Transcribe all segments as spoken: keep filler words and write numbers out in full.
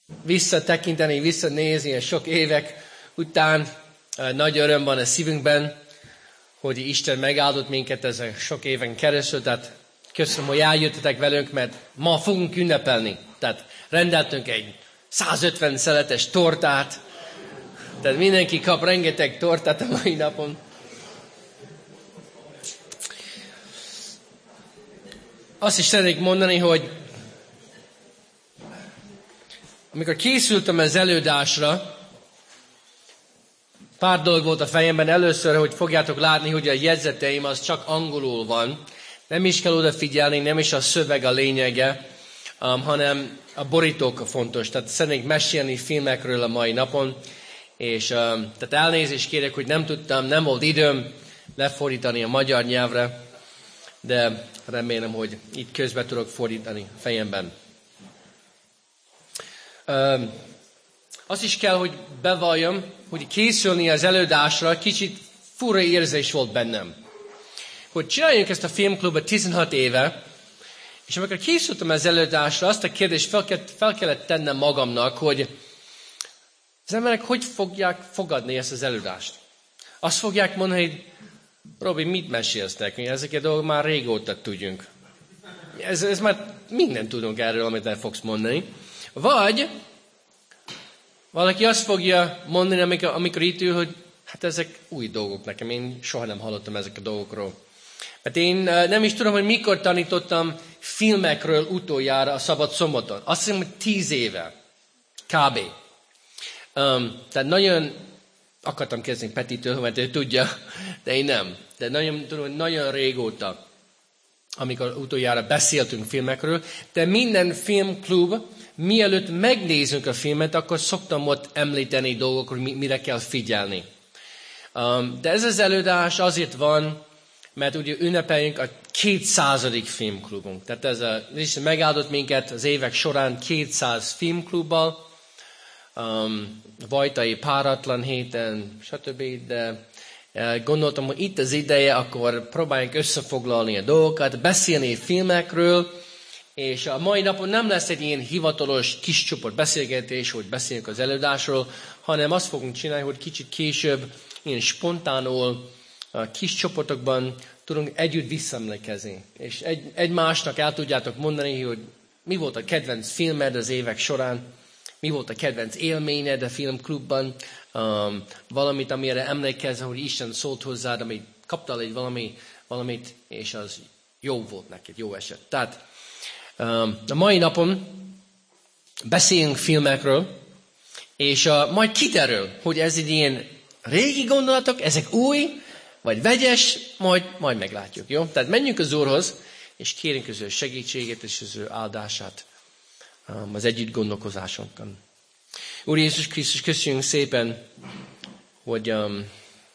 visszatekinteni, visszanézni a sok évek után. Nagy öröm van a szívünkben, hogy Isten megáldott minket ezen sok éven keresztül. Tehát köszönöm, hogy eljöttetek velünk, mert ma fogunk ünnepelni. Tehát rendeltünk egy százötven szeletes tortát. Tehát mindenki kap rengeteg tortát a mai napon. Azt is szeretnék mondani, hogy amikor készültem az előadásra, pár dolog volt a fejemben. Először, hogy fogjátok látni, hogy a jegyzeteim az csak angolul van. Nem is kell odafigyelni, nem is a szöveg a lényege, um, hanem a borítók a fontos. Tehát szeretnék mesélni filmekről a mai napon. És um, tehát elnézést kérek, hogy nem tudtam, nem volt időm lefordítani a magyar nyelvre, de remélem, hogy itt közben tudok fordítani a fejemben. Um, azt is kell, hogy bevalljam, hogy készülni az előadásra kicsit fura érzés volt bennem. Hogy csináljuk ezt a filmklubot tizenhat éve, és amikor készültem az előadásra, azt a kérdést fel kellett, fel kellett tennem magamnak, hogy az emberek hogy fogják fogadni ezt az előadást? Azt fogják mondani, hogy Robi, mit mesélsz nekünk? Ezeket dolgok már régóta tudjunk. Ez, ez már mindent tudunk erről, amit el fogsz mondani. Vagy valaki azt fogja mondani, amikor, amikor itt ül, hogy hát ezek új dolgok nekem, én soha nem hallottam ezek a dolgokról. Mert én nem is tudom, hogy mikor tanítottam filmekről utoljára a szabad szombaton. Azt hiszem, hogy tíz éve. Kb. Um, tehát nagyon akartam kezdeni Petitől, mert ő tudja, de én nem. De nagyon, tudom, nagyon régóta, amikor utoljára beszéltünk filmekről, de minden filmklub, mielőtt megnézzünk a filmet, akkor szoktam ott említeni dolgokról, mire kell figyelni. Um, de ez az előadás azért van, mert ugye ünnepeljünk a kétszázadik filmklubunk. Tehát ez a, Isten megáldott minket az évek során kétszáz filmklubbal, um, Vajtai Páratlan héten, stb. De uh, gondoltam, hogy itt az ideje, akkor próbáljunk összefoglalni a dolgokat, beszélni a filmekről, és a mai napon nem lesz egy ilyen hivatalos kis csoport beszélgetés, hogy beszéljünk az előadásról, hanem azt fogunk csinálni, hogy kicsit később, ilyen spontánul, a kis csoportokban tudunk együtt visszaemlékezni. És egy, egymásnak el tudjátok mondani, hogy mi volt a kedvenc filmed az évek során, mi volt a kedvenc élményed a filmklubban, um, valamit, amire emlékezz, hogy Isten szólt hozzád, amit kaptál egy valami, valamit, és az jó volt neked, jó esett. Tehát um, a mai napon beszélünk filmekről, és uh, majd kiderül, hogy ez egy ilyen régi gondolatok, ezek új, vagy vegyes, majd, majd meglátjuk, jó? Tehát menjünk az Úrhoz, és kérjünk az ő segítségét és az ő áldását um, az együtt gondolkozásunkon. Úr Jézus Krisztus, köszönjük szépen, hogy um,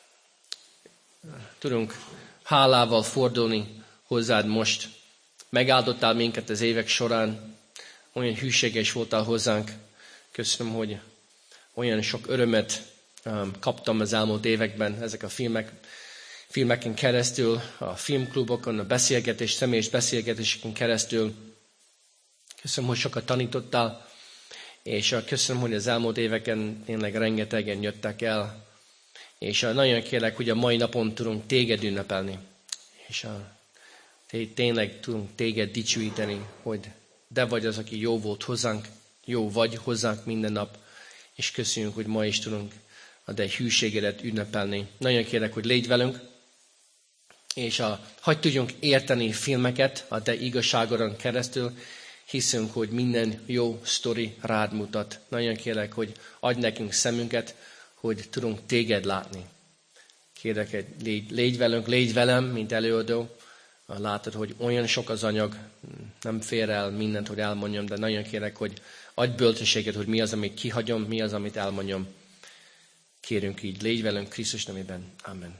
tudunk hálával fordulni hozzád most. Megáldottál minket az évek során, olyan hűséges voltál hozzánk. Köszönöm, hogy olyan sok örömet um, kaptam az elmúlt években, ezek a filmek, filmeken keresztül, a filmklubokon, a beszélgetés, személyes beszélgetéseken keresztül. Köszönöm, hogy sokat tanítottál, és köszönöm, hogy az elmúlt éveken tényleg rengetegen jöttek el, és nagyon kérlek, hogy a mai napon tudunk téged ünnepelni, és tényleg tudunk téged dicsőíteni, hogy te vagy az, aki jó volt hozzánk, jó vagy hozzánk minden nap, és köszönjük, hogy ma is tudunk a te hűségedet ünnepelni. Nagyon kérlek, hogy légy velünk, és a, hadd tudjunk érteni filmeket a te igazságodon keresztül, hiszünk, hogy minden jó sztori rád mutat. Nagyon kérlek, hogy adj nekünk szemünket, hogy tudunk téged látni. Kérlek, hogy légy, légy velünk, légy velem, mint előadó. Látod, hogy olyan sok az anyag, nem fér el mindent, hogy elmondjam, de nagyon kérlek, hogy adj bölcsességet, hogy mi az, amit kihagyom, mi az, amit elmondjam. Kérünk így, légy velünk Krisztus nevében. Amen.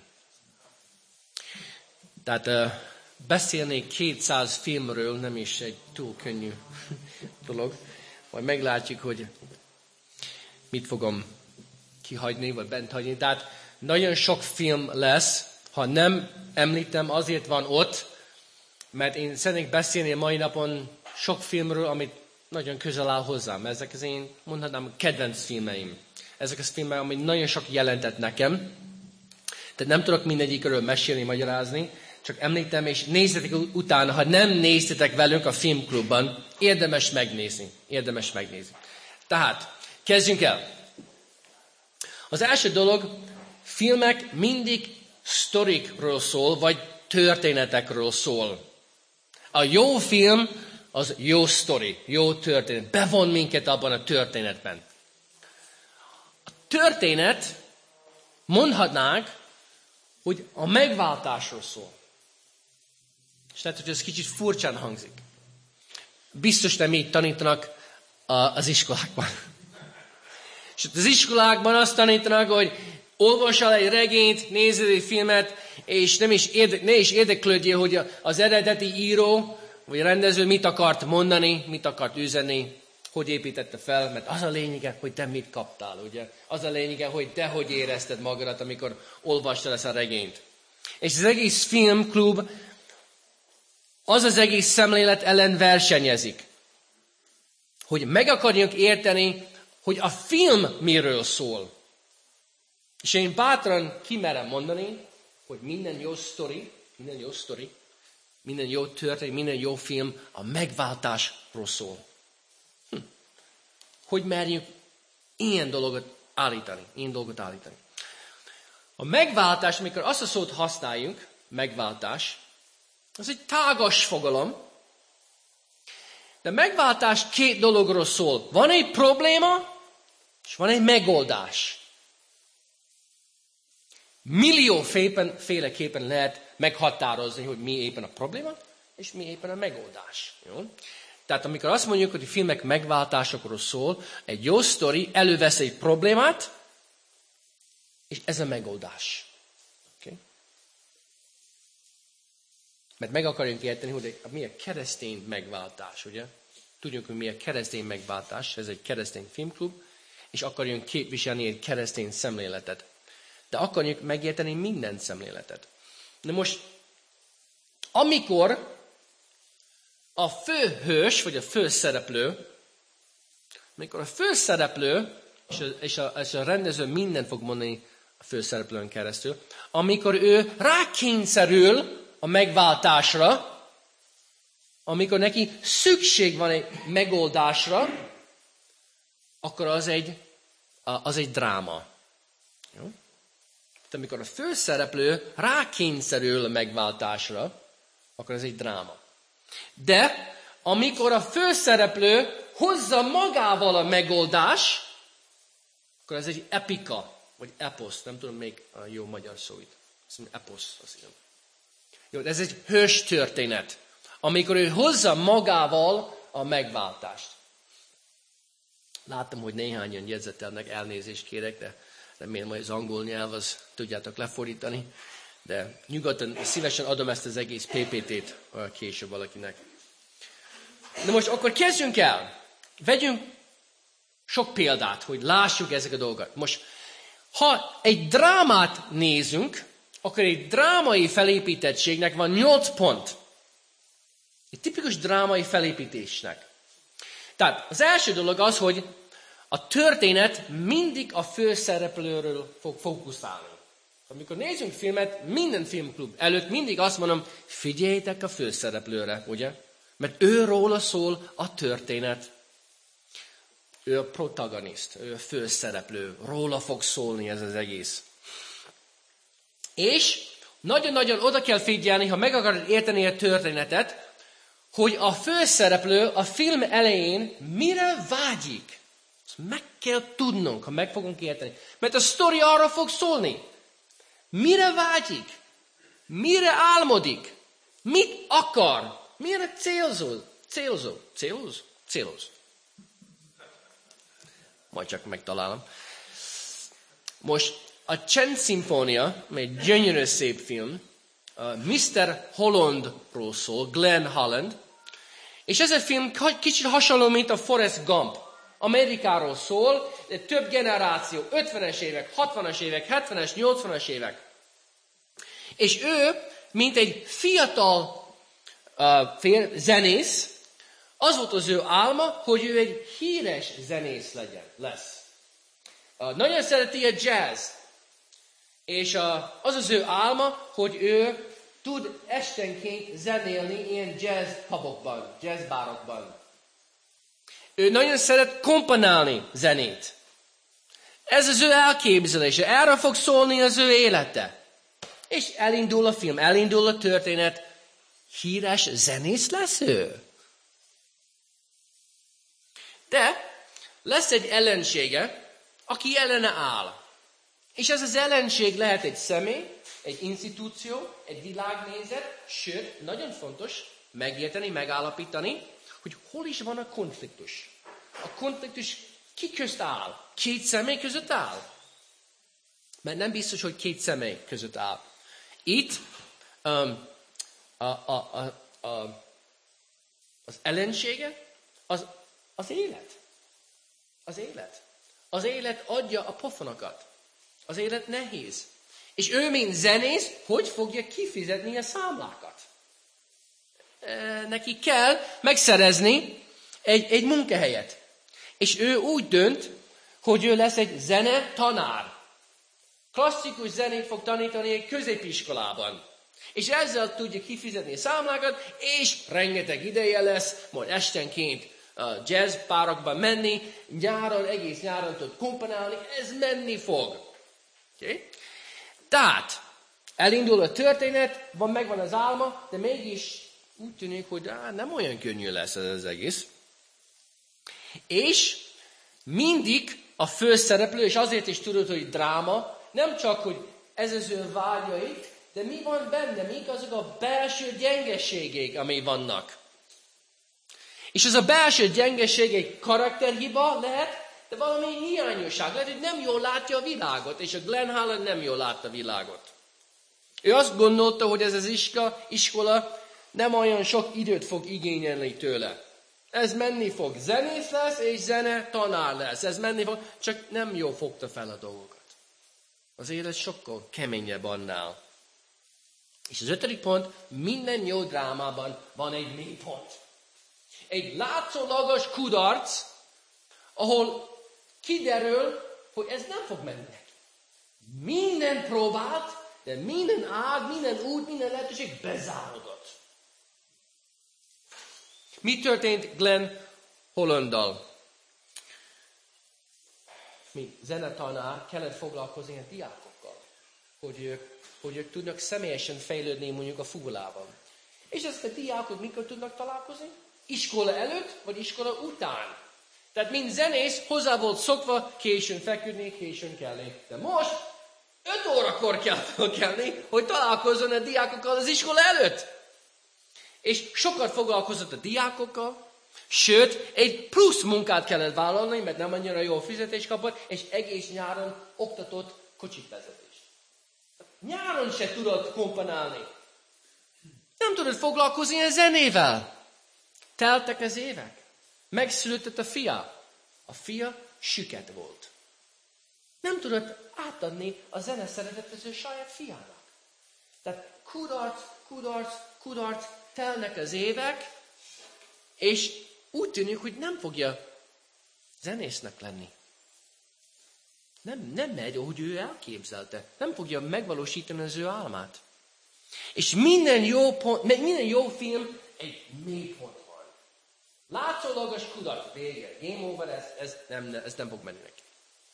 Tehát uh, beszélni kétszáz filmről nem is egy túl könnyű dolog. Majd meglátjuk, hogy mit fogom kihagyni, vagy bent hagyni. Tehát nagyon sok film lesz, ha nem említem, azért van ott, mert én szeretnék beszélni a mai napon sok filmről, amit nagyon közel áll hozzám. Ezek az én, mondhatnám, kedvenc filmeim. Ezek az filmek, ami nagyon sok jelentett nekem. Tehát nem tudok mindegyikről mesélni, magyarázni, csak említem, és nézzetek utána, ha nem néztetek velünk a filmklubban, érdemes megnézni. Érdemes megnézni. Tehát, kezdjünk el. Az első dolog, filmek mindig sztorikról szól, vagy történetekről szól. A jó film az jó sztori, jó történet. Bevon minket abban a történetben. A történet, mondhatnánk, hogy a megváltásról szól. És lehet, hogy ez kicsit furcsán hangzik. Biztos nem így tanítanak az iskolákban. És az iskolákban azt tanítanak, hogy olvassál egy regényt, nézzél egy filmet, és nem is érde, ne is érdeklődjél, hogy az eredeti író, vagy rendező mit akart mondani, mit akart üzenni, hogy építette fel, mert az a lényege, hogy te mit kaptál, ugye? Az a lényege, hogy te hogy érezted magadat, amikor olvastad ezt a regényt. És az egész filmklub, az az egész szemlélet ellen versenyezik. Hogy meg akarjunk érteni, hogy a film miről szól. És én bátran kimerem mondani, hogy minden jó sztori, minden jó sztori, minden jó történet, minden jó film a megváltásról szól. Hm. Hogy merjünk ilyen dolgot állítani, ilyen dolgot állítani. A megváltás, amikor azt a szót használjuk, megváltás, az egy tágas fogalom, de megváltás két dologról szól. Van egy probléma, és van egy megoldás. Millió féleképpen lehet meghatározni, hogy mi éppen a probléma, és mi éppen a megoldás. Jó? Tehát amikor azt mondjuk, hogy a filmek megváltásokról szól, egy jó sztori elővesz egy problémát, és ez a megoldás. Okay? Mert meg akarjunk érteni, hogy mi a keresztény megváltás, ugye? Tudjuk, hogy mi a keresztény megváltás, ez egy keresztény filmklub, és akarjunk képviselni egy keresztény szemléletet. De akarjuk megérteni minden szemléletet. Na most, amikor a főhős, vagy a főszereplő, amikor a főszereplő, és a, és, a, és a rendező mindent fog mondani a főszereplőn keresztül, amikor ő rákényszerül a megváltásra, amikor neki szükség van egy megoldásra, akkor az egy, az egy dráma. Jó? De amikor a főszereplő rákényszerül a megváltásra, akkor ez egy dráma. De amikor a főszereplő hozza magával a megoldás, akkor ez egy epika, vagy eposz, nem tudom még a jó magyar szó itt. Azt mondja, eposz, azt hiszem. Jó, ez egy hős történet, amikor ő hozza magával a megváltást. Láttam, hogy néhányan jegyzetelnek, elnézést kérek, de remélem, hogy az angol nyelv, az tudjátok lefordítani. De nyugodtan, szívesen adom ezt az egész pé pé té-t később valakinek. Na most akkor kezdjünk el. Vegyünk sok példát, hogy lássuk ezek a dolgokat. Most, ha egy drámát nézünk, akkor egy drámai felépítettségnek van nyolc pont. Egy tipikus drámai felépítésnek. Tehát az első dolog az, hogy a történet mindig a főszereplőről fog fókuszálni. Amikor nézzünk filmet, minden filmklub előtt mindig azt mondom, figyeljétek a főszereplőre, ugye? Mert őróla szól a történet. Ő a protagonist, ő a főszereplő, róla fog szólni ez az egész. És nagyon-nagyon oda kell figyelni, ha meg akarod érteni a történetet, hogy a főszereplő a film elején mire vágyik. Ezt meg kell tudnunk, ha meg fogunk érteni. Mert a sztori arra fog szólni. Mire vágyik? Mire álmodik? Mit akar? Mire célzol? Célzol? Céloz? Céloz. Majd csak megtalálom. Most a Csend szimfónia, egy gyönyörű szép film, miszter Hollandról szól, Glenn Holland, és ez a film kicsit hasonló, mint a Forrest Gump. Amerikáról szól, de több generáció, ötvenes évek, hatvanas évek, hetvenes, nyolcvanas évek. És ő, mint egy fiatal uh, fél, zenész, Az volt az ő álma, hogy ő egy híres zenész legyen, lesz. Uh, nagyon szereti a jazz. És uh, az az ő álma, hogy ő tud estenként zenélni ilyen jazz pubokban, jazz bárokban. Ő nagyon szeret komponálni zenét. Ez az ő elképzelése. Erről fog szólni az ő élete. És elindul a film, elindul a történet. Híres zenész lesz ő. De lesz egy ellensége, aki ellene áll. És ez az ellenség lehet egy személy, egy institúció, egy világnézet, sőt, nagyon fontos megérteni, megállapítani, hogy hol is van a konfliktus. A konfliktus ki közt áll? Két személy között áll? Mert nem biztos, hogy két személy között áll. Itt um, a, a, a, a, az ellensége az, az élet. Az élet. Az élet adja a pofonokat. Az élet nehéz. És ő, mint zenész, hogy fogja kifizetni a számlákat? E, neki kell megszerezni egy, egy munkahelyet. És ő úgy dönt, hogy ő lesz egy zene tanár. Klasszikus zenét fog tanítani egy középiskolában. És ezzel tudja kifizetni a számlákat, és rengeteg ideje lesz, majd estenként a jazz párokba menni, nyáron, egész nyáron tud komponálni, ez menni fog. Okay? Tehát, elindul a történet, van, megvan az álma, de mégis úgy tűnik, hogy á, nem olyan könnyű lesz ez az egész. És mindig a főszereplő, és azért is tudod, hogy dráma, nem csak, hogy ez az ő vágyait, de mi van benne, mik azok a belső gyengeségek, ami vannak. És ez a belső gyengeség egy karakterhiba lehet, de valami hiányosság. Lehet, hogy nem jól látja a világot, és a Glenn Howland nem jól látta a világot. Ő azt gondolta, hogy ez az iskola, iskola nem olyan sok időt fog igényelni tőle. Ez menni fog. Zenész lesz, és zene tanár lesz. Ez menni fog, csak nem jól fogta fel a dolgokat. Az élet sokkal keményebb annál. És az ötödik pont, minden jó drámában van egy mélypont. Egy látszólagos kudarc, ahol kiderül, hogy ez nem fog menni neki. Minden próbált, de minden ág, minden út, minden lehetőség bezárodott. Mi történt Glenn Howlanddal? Mi zenetanár kellett foglalkozni a diákokkal, hogy ők, hogy ők tudnak személyesen fejlődni mondjuk a fugulában. És ezt a diákok mikor tudnak találkozni? Iskola előtt, vagy iskola után. Tehát mint zenész hozzá volt szokva későn feküdni, későn kelni. De most öt órakor kell felkelni, hogy találkozzon a diákokkal az iskola előtt. És sokat foglalkozott a diákokkal, sőt, egy plusz munkát kellett vállalni, mert nem annyira jó fizetést kapott, és egész nyáron oktatott kocsivezetést. Nyáron se tudott komponálni. Nem tudott foglalkozni a zenével. Teltek az évek. Megszületett a fia. A fia süket volt. Nem tudott átadni a zene szeretet az ő saját fiának. Tehát kudarc, kudarc, kudarc, telnek az évek, és úgy tűnik, hogy nem fogja zenésznek lenni. Nem, nem megy, ahogy ő elképzelte. Nem fogja megvalósítani az ő álmát. És minden jó, pont, minden jó film egy mélypont van. Látszólagos kudarc, vége, game over, ez, ez, nem, ez nem fog menni neki.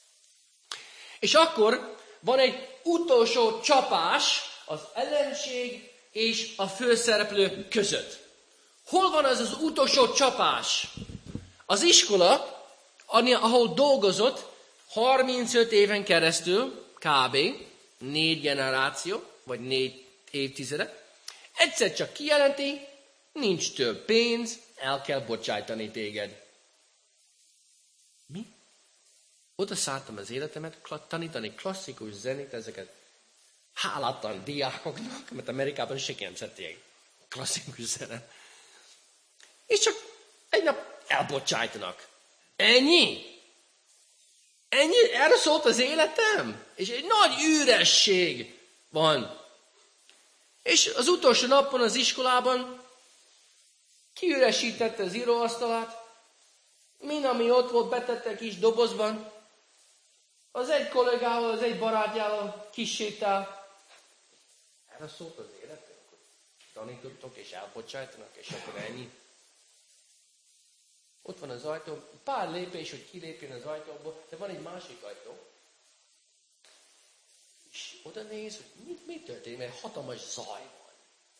És akkor van egy utolsó csapás az ellenség és a főszereplő között. Hol van az az utolsó csapás? Az iskola, ahol dolgozott harmincöt éven keresztül, kb. négy generáció, vagy négy évtizede, egyszer csak kijelenti, nincs több pénz, el kell bocsájtani téged. Mi? Oda szálltam az életemet tanítani klasszikus zenét, ezeket hálátlan diákoknak, mert Amerikában senki nem szereti klasszikus zene. És csak egy nap elbocsájtanak. Ennyi? Ennyi? Erre szólt az életem? És egy nagy üresség van. És az utolsó napon az iskolában Kiüresítette az íróasztalát, mind ami ott volt, betette kis dobozban. Az egy kollégával, az egy barátjával kisétál. Erre szólt az életünk, hogy tanítottok és elbocsájtanak, és akkor ennyi. Ott van az ajtó, pár lépés, hogy kilépjen az ajtóból, de van egy másik ajtó. És oda néz, hogy mi, mi történik, mert hatalmas zaj van.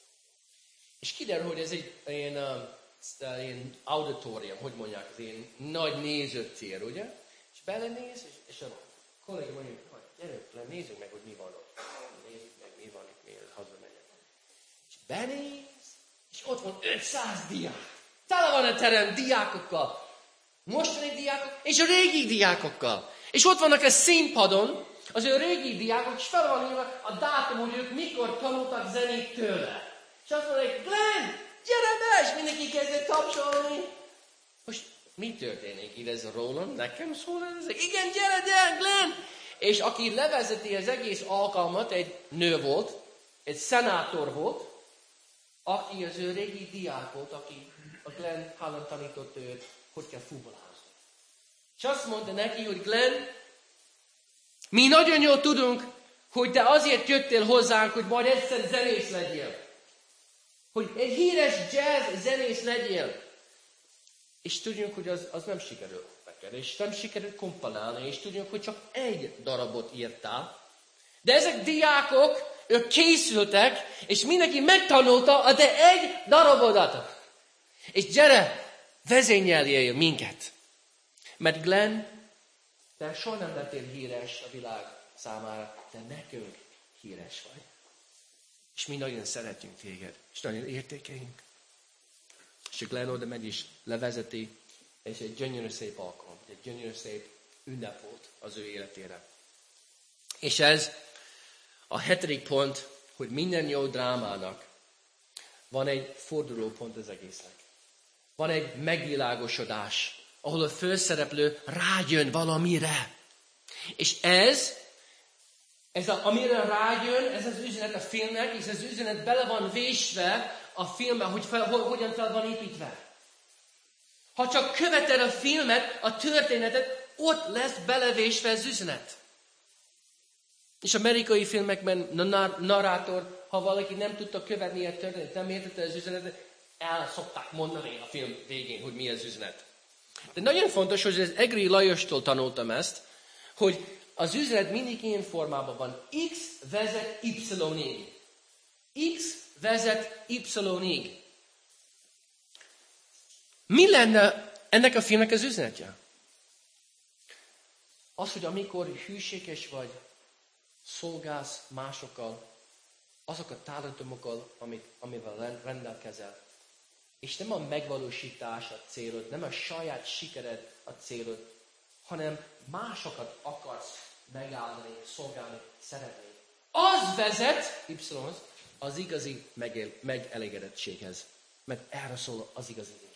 És kiderül, hogy ez egy ilyen, uh, ilyen auditorium, hogy mondják, az ilyen nagy nézőtér, ugye? És belenéz, és, és a kolléga mondja, hogy gyerünk le, nézzük meg, hogy mi van ott. Nézzük meg, mi van itt, miért hazamegyek. És benéz, és ott van ötszáz diák. Tele van a terem diákokkal. Mostani diákok, és a régi diákokkal. És ott vannak a színpadon, az ő régi diákok, és fel van írva a dátum, hogy ők mikor tanultak zenét tőle. És azt mondják, Glenn, gyere be, és mindenki kezdett tapsolni. Most mi történik? Így ez rólam? Nekem szól ez? Igen, gyere, gyere, Glenn! És aki levezeti az egész alkalmat, egy nő volt, egy szenátor volt, aki az ő régi diák volt, aki a Glenn Hallam tanított őt, hogy kell fuvolázni. És azt mondta neki, hogy Glenn, mi nagyon jól tudunk, hogy te azért jöttél hozzánk, hogy majd egyszer zenész legyél. Hogy egy híres jazz zenész legyél. És tudjuk, hogy az, az nem sikerült neked, és nem sikerült komponálni, és tudjuk, hogy csak egy darabot írtál. De ezek diákok, ők készültek, és mindenki megtanulta a te egy darabodat. És gyere, vezényeljél minket. Mert Glenn, te soha nem lettél híres a világ számára, de nekünk híres vagy. És mi nagyon szeretünk téged, és nagyon értékeljünk. És Glenn oda megy is levezeti, és egy gyönyörű szép alkalom, egy gyönyörű szép ünnep volt az ő életére. És ez a hetedik pont, hogy minden jó drámának van egy fordulópont az egésznek. Van egy megvilágosodás, ahol a főszereplő rájön valamire. És ez, ez a, amire rájön, ez az üzenet a filmnek, és az üzenet bele van vésve a filmbe, hogy fel, hogyan fel van építve. Ha csak követed a filmet, a történetet, ott lesz belevésve az üzenet. És amerikai filmekben a narrátor, ha valaki nem tudta követni a történetet, nem értette az üzenetet, el szokták mondani a film végén, hogy mi az üzenet. De nagyon fontos, hogy az Egri Lajostól tanultam ezt, hogy az üzenet mindig ilyen formában van. X vezet Y-ig. X vezet Y-ig. Mi lenne ennek a filmnek az üzenetje? Az, hogy amikor hűséges vagy, szolgálsz másokkal, azok a talentumokkal, amit, amivel rendelkezel. És nem a megvalósítás a célod, nem a saját sikered a célod, hanem másokat akarsz megállni, szolgálni, szeretni. Az vezet, Y-hoz, az igazi megel, megelégedettséghez. Mert erre szól az igazi élet.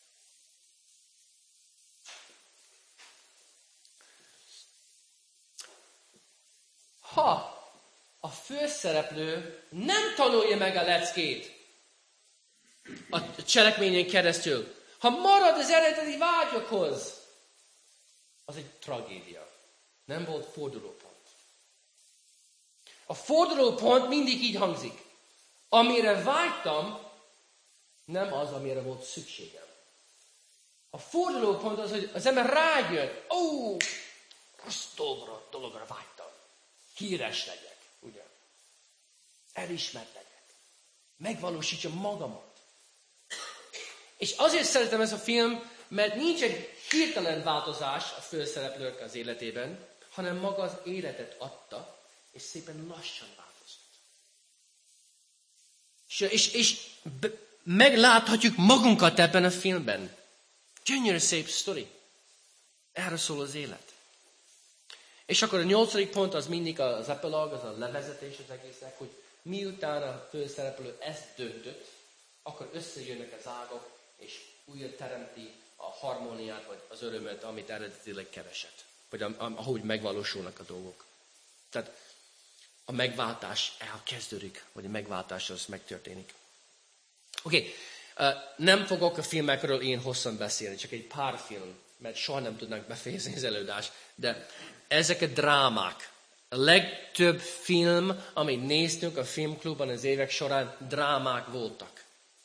Ha a főszereplő nem tanulja meg a leckét a cselekményen keresztül, ha marad az eredeti vágyokhoz, az egy tragédia. Nem volt fordulópont. A fordulópont mindig így hangzik. Amire vágytam, nem az, amire volt szükségem. A fordulópont az, hogy az ember rájön, ó, rossz dologra, dologra vágytam. Híres legyek, ugye? Elismert legyek. Megvalósítsam magamat. És azért szeretem ezt a film, mert nincs egy hirtelen változás a főszereplők az életében, hanem maga az életet adta, és szépen lassan változott. És, és, és be, megláthatjuk magunkat ebben a filmben. Gyönyörű szép sztori. Erről szól az élet. És akkor a nyolcadik pont az mindig az epilóg, az a levezetés az egésznek, hogy miután a főszereplő ezt döntött, akkor összejönnek az ágak, és újra teremti a harmóniát, vagy az örömet, amit eredetileg keresett. Vagy ahogy megvalósulnak a dolgok. Tehát a megváltás elkezdődik, vagy a megváltás az megtörténik. Oké, okay. Nem fogok a filmekről én hosszan beszélni, csak egy pár film, mert soha nem tudnánk befejezni az előadást. De ezek a drámák. A legtöbb film, amit néztünk a filmklubban az évek során, drámák voltak.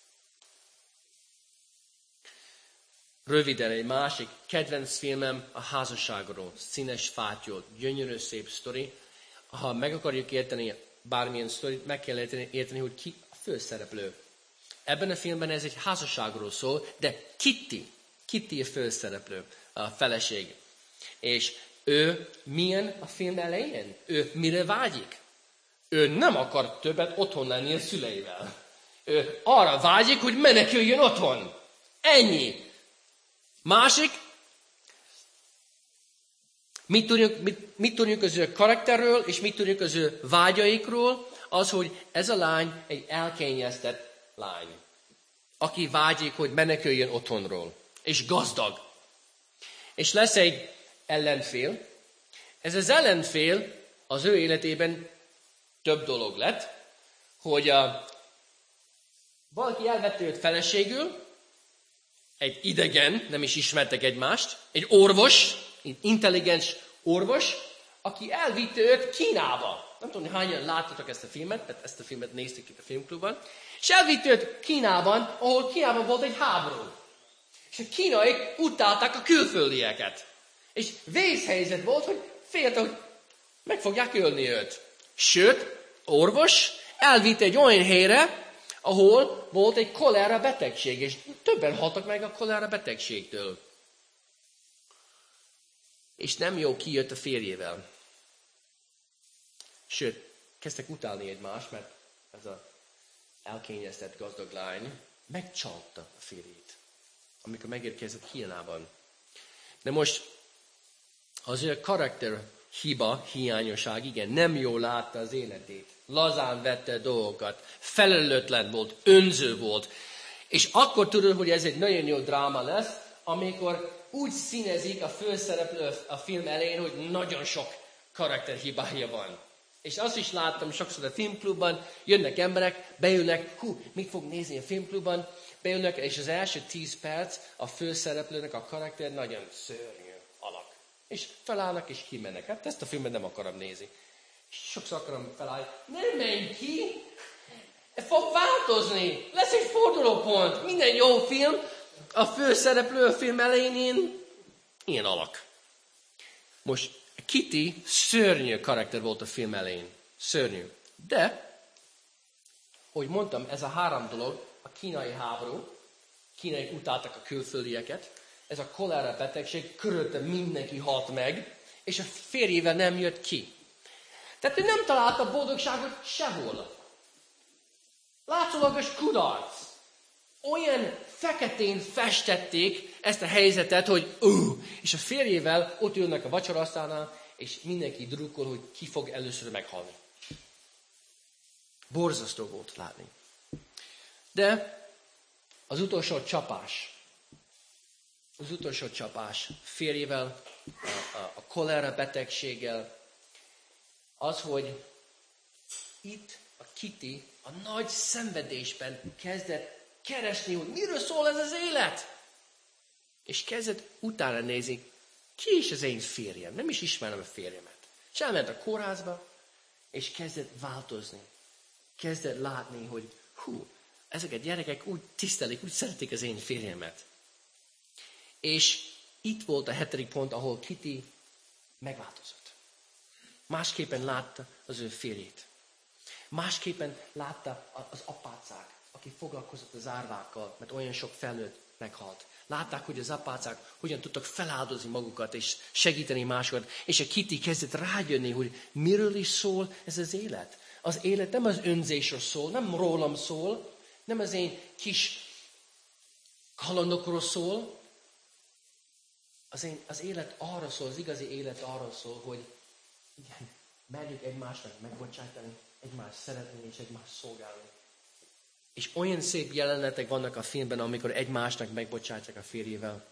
Röviden egy másik kedvenc filmem a házasságról. Színes fátyol, gyönyörű szép sztori. Ha meg akarjuk érteni bármilyen sztorit, meg kell érteni, érteni, hogy ki a főszereplő. Ebben a filmben ez egy házasságról szól, de Kitty, Kitty a főszereplő, a feleség. És ő milyen a film elején? Ő mire vágyik? Ő nem akar többet otthon lenni a szüleivel. Ő arra vágyik, hogy meneküljön otthon. Ennyi. Másik, mit tudjuk, mit, mit tudjuk az ő karakterről, és mit tudjuk az ő vágyaikról, az, hogy ez a lány egy elkényeztett lány, aki vágyik, hogy meneküljön otthonról, és gazdag. És lesz egy ellenfél. Ez az ellenfél az ő életében több dolog lett, hogy a, valaki elvette őt feleségül, egy idegen, nem is ismertek egymást, egy orvos, egy intelligens orvos, aki elvitte őt Kínába. Nem tudom, hányan láttatok ezt a filmet, mert ezt a filmet néztük itt a filmklubban. És elvitte őt Kínában, ahol Kínában volt egy háború. És a kínaiak utálták a külföldieket. És vészhelyzet volt, hogy félte, hogy meg fogják ölni őt. Sőt, orvos elvitte egy olyan helyre, ahol volt egy kolera betegség, és többen haltak meg a kolera betegségtől. És nem jó, kijött a férjével. Sőt, kezdtek utálni egymást, mert ez az elkényeztett gazdag lány megcsalta a férjét, amikor megérkezett Kínában. De most az ő karakter hiba, hiányosság, igen, nem jól látta az életét. Lazán vette dolgokat, felelőtlen volt, önző volt. És akkor tudod, hogy ez egy nagyon jó dráma lesz, amikor úgy színezik a főszereplő a film elején, hogy nagyon sok karakterhibája van. És azt is láttam sokszor a filmklubban, jönnek emberek, beülnek, hú, mit fog nézni a filmklubban, beülnek, és az első tíz perc a főszereplőnek a karakter nagyon szörnyű alak. És felállnak, és kimennek. Hát ezt a filmet nem akarom nézni. Sokszor akarom felállni. Nem menj ki! Fog változni! Lesz egy fordulópont! Minden jó film, a főszereplő a film elején ilyen, ilyen alak. Most Kitty szörnyű karakter volt a film elején. Szörnyű. De, hogy mondtam, ez a három dolog, a kínai háború, kínaiak utáltak a külföldieket, ez a kolera betegség, körülötte mindenki halt meg, és a férjével nem jött ki. Tehát ő nem találta boldogságot sehol. Látszólagos kudarc. Olyan feketén festették ezt a helyzetet, hogy ú, és a férjével ott ülnek a vacsorasztalnál, és mindenki drukkol, hogy ki fog először meghalni. Borzasztó volt látni. De az utolsó csapás, az utolsó csapás férjével, a, a, a kolera betegséggel, az, hogy itt a Kitty a nagy szenvedésben kezdett keresni, hogy miről szól ez az élet. És kezdett utána nézni, ki is az én férjem. Nem is ismerem a férjemet. És elment a kórházba, és kezdett változni. Kezdett látni, hogy hú, ezek a gyerekek úgy tisztelik, úgy szeretik az én férjemet. És itt volt a hetedik pont, ahol Kitty megváltozott. Másképpen látta az ő férjét. Másképpen látta az apácák, aki foglalkozott az árvákkal, mert olyan sok felnőtt meghalt. Látták, hogy az apácák hogyan tudtak feláldozni magukat, és segíteni másokat. És a Kitty kezdett rájönni, hogy miről is szól ez az élet. Az élet nem az önzésről szól, nem rólam szól, nem az én kis kalandokról szól. Az, én, az élet arra szól, az igazi élet arra szól, hogy igen, merjük egymásnak megbocsájtani, egymást szeretni és egymást szolgálni. És olyan szép jelenetek vannak a filmben, amikor egymásnak megbocsátják a férjével.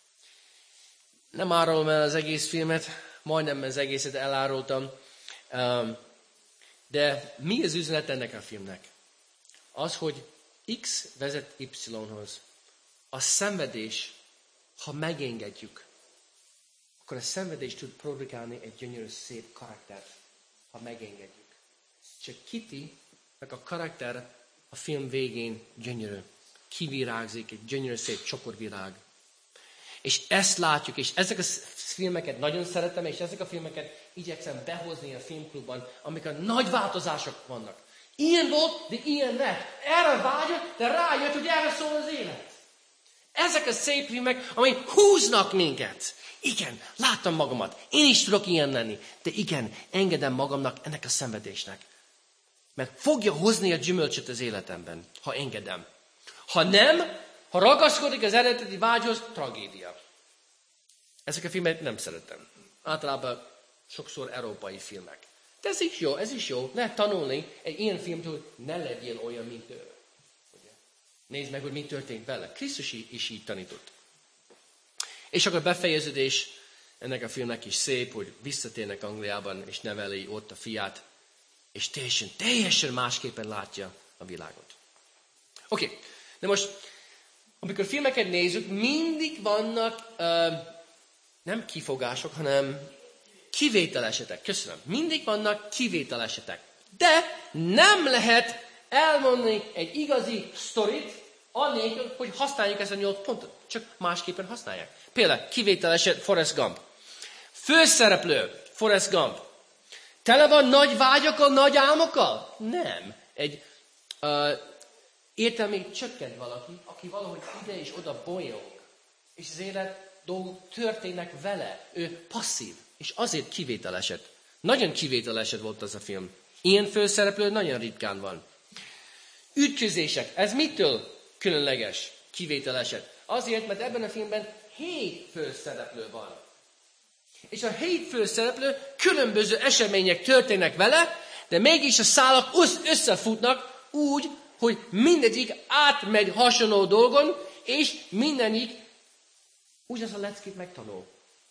Nem árulom el az egész filmet, majdnem az egészet elárultam. De mi az üzenet ennek a filmnek? Az, hogy X vezet Y-hoz. A szenvedés, ha megengedjük, akkor a szenvedés tud produkálni egy gyönyörű, szép karaktert, ha megengedjük. Csak Kitty-nek a karakter a film végén gyönyörű. Kivirágzik, egy gyönyörű, szép csokorvirág. És ezt látjuk, és ezek a filmeket nagyon szeretem, és ezek a filmeket igyekszem behozni a filmklubban, amikor nagy változások vannak. Ilyen volt, de ilyen lett. Erre vágyott, de rájött, hogy erre szól az élet. Ezek a szép filmek, amik húznak minket. Igen, láttam magamat. Én is tudok ilyen lenni. De igen, engedem magamnak ennek a szenvedésnek. Mert fogja hozni a gyümölcsöt az életemben, ha engedem. Ha nem, ha ragaszkodik az eredeti vágyhoz, tragédia. Ezek a filmek nem szeretem. Általában sokszor európai filmek. De ez is jó, ez is jó. Lehet tanulni egy ilyen filmtől, hogy ne legyél olyan, mint ő. Ugye? Nézd meg, hogy mi történt vele. Krisztus is így tanított. És akkor a befejeződés ennek a filmnek is szép, hogy visszatérnek Angliában, és neveli ott a fiát, és teljesen, teljesen másképpen látja a világot. Oké, okay. De most, amikor filmeket nézzük, mindig vannak uh, nem kifogások, hanem kivételesetek. Köszönöm. Mindig vannak kivételesetek. De nem lehet elmondani egy igazi sztorit, annélkül, hogy használjuk ezt a nyolc pontot. Csak másképpen használják. Például kivételeset Forrest Gump. Főszereplő Forrest Gump. Tele van nagy vágyakkal, nagy álmokkal? Nem. Egy uh, értelmét csökkent valaki, aki valahogy ide és oda bolyong. És az élet dolgok történnek vele. Ő passzív. És azért kivételeset. Nagyon kivételeset volt az a film. Ilyen főszereplő nagyon ritkán van. Ütközések. Ez mitől különleges? Kivételeset. Azért, mert ebben a filmben hét főszereplő van. És a hét főszereplő különböző események történnek vele, de mégis a szálak összefutnak úgy, hogy mindegyik átmegy hasonló dolgon, és mindegyik ugyanaz a leckét megtanul.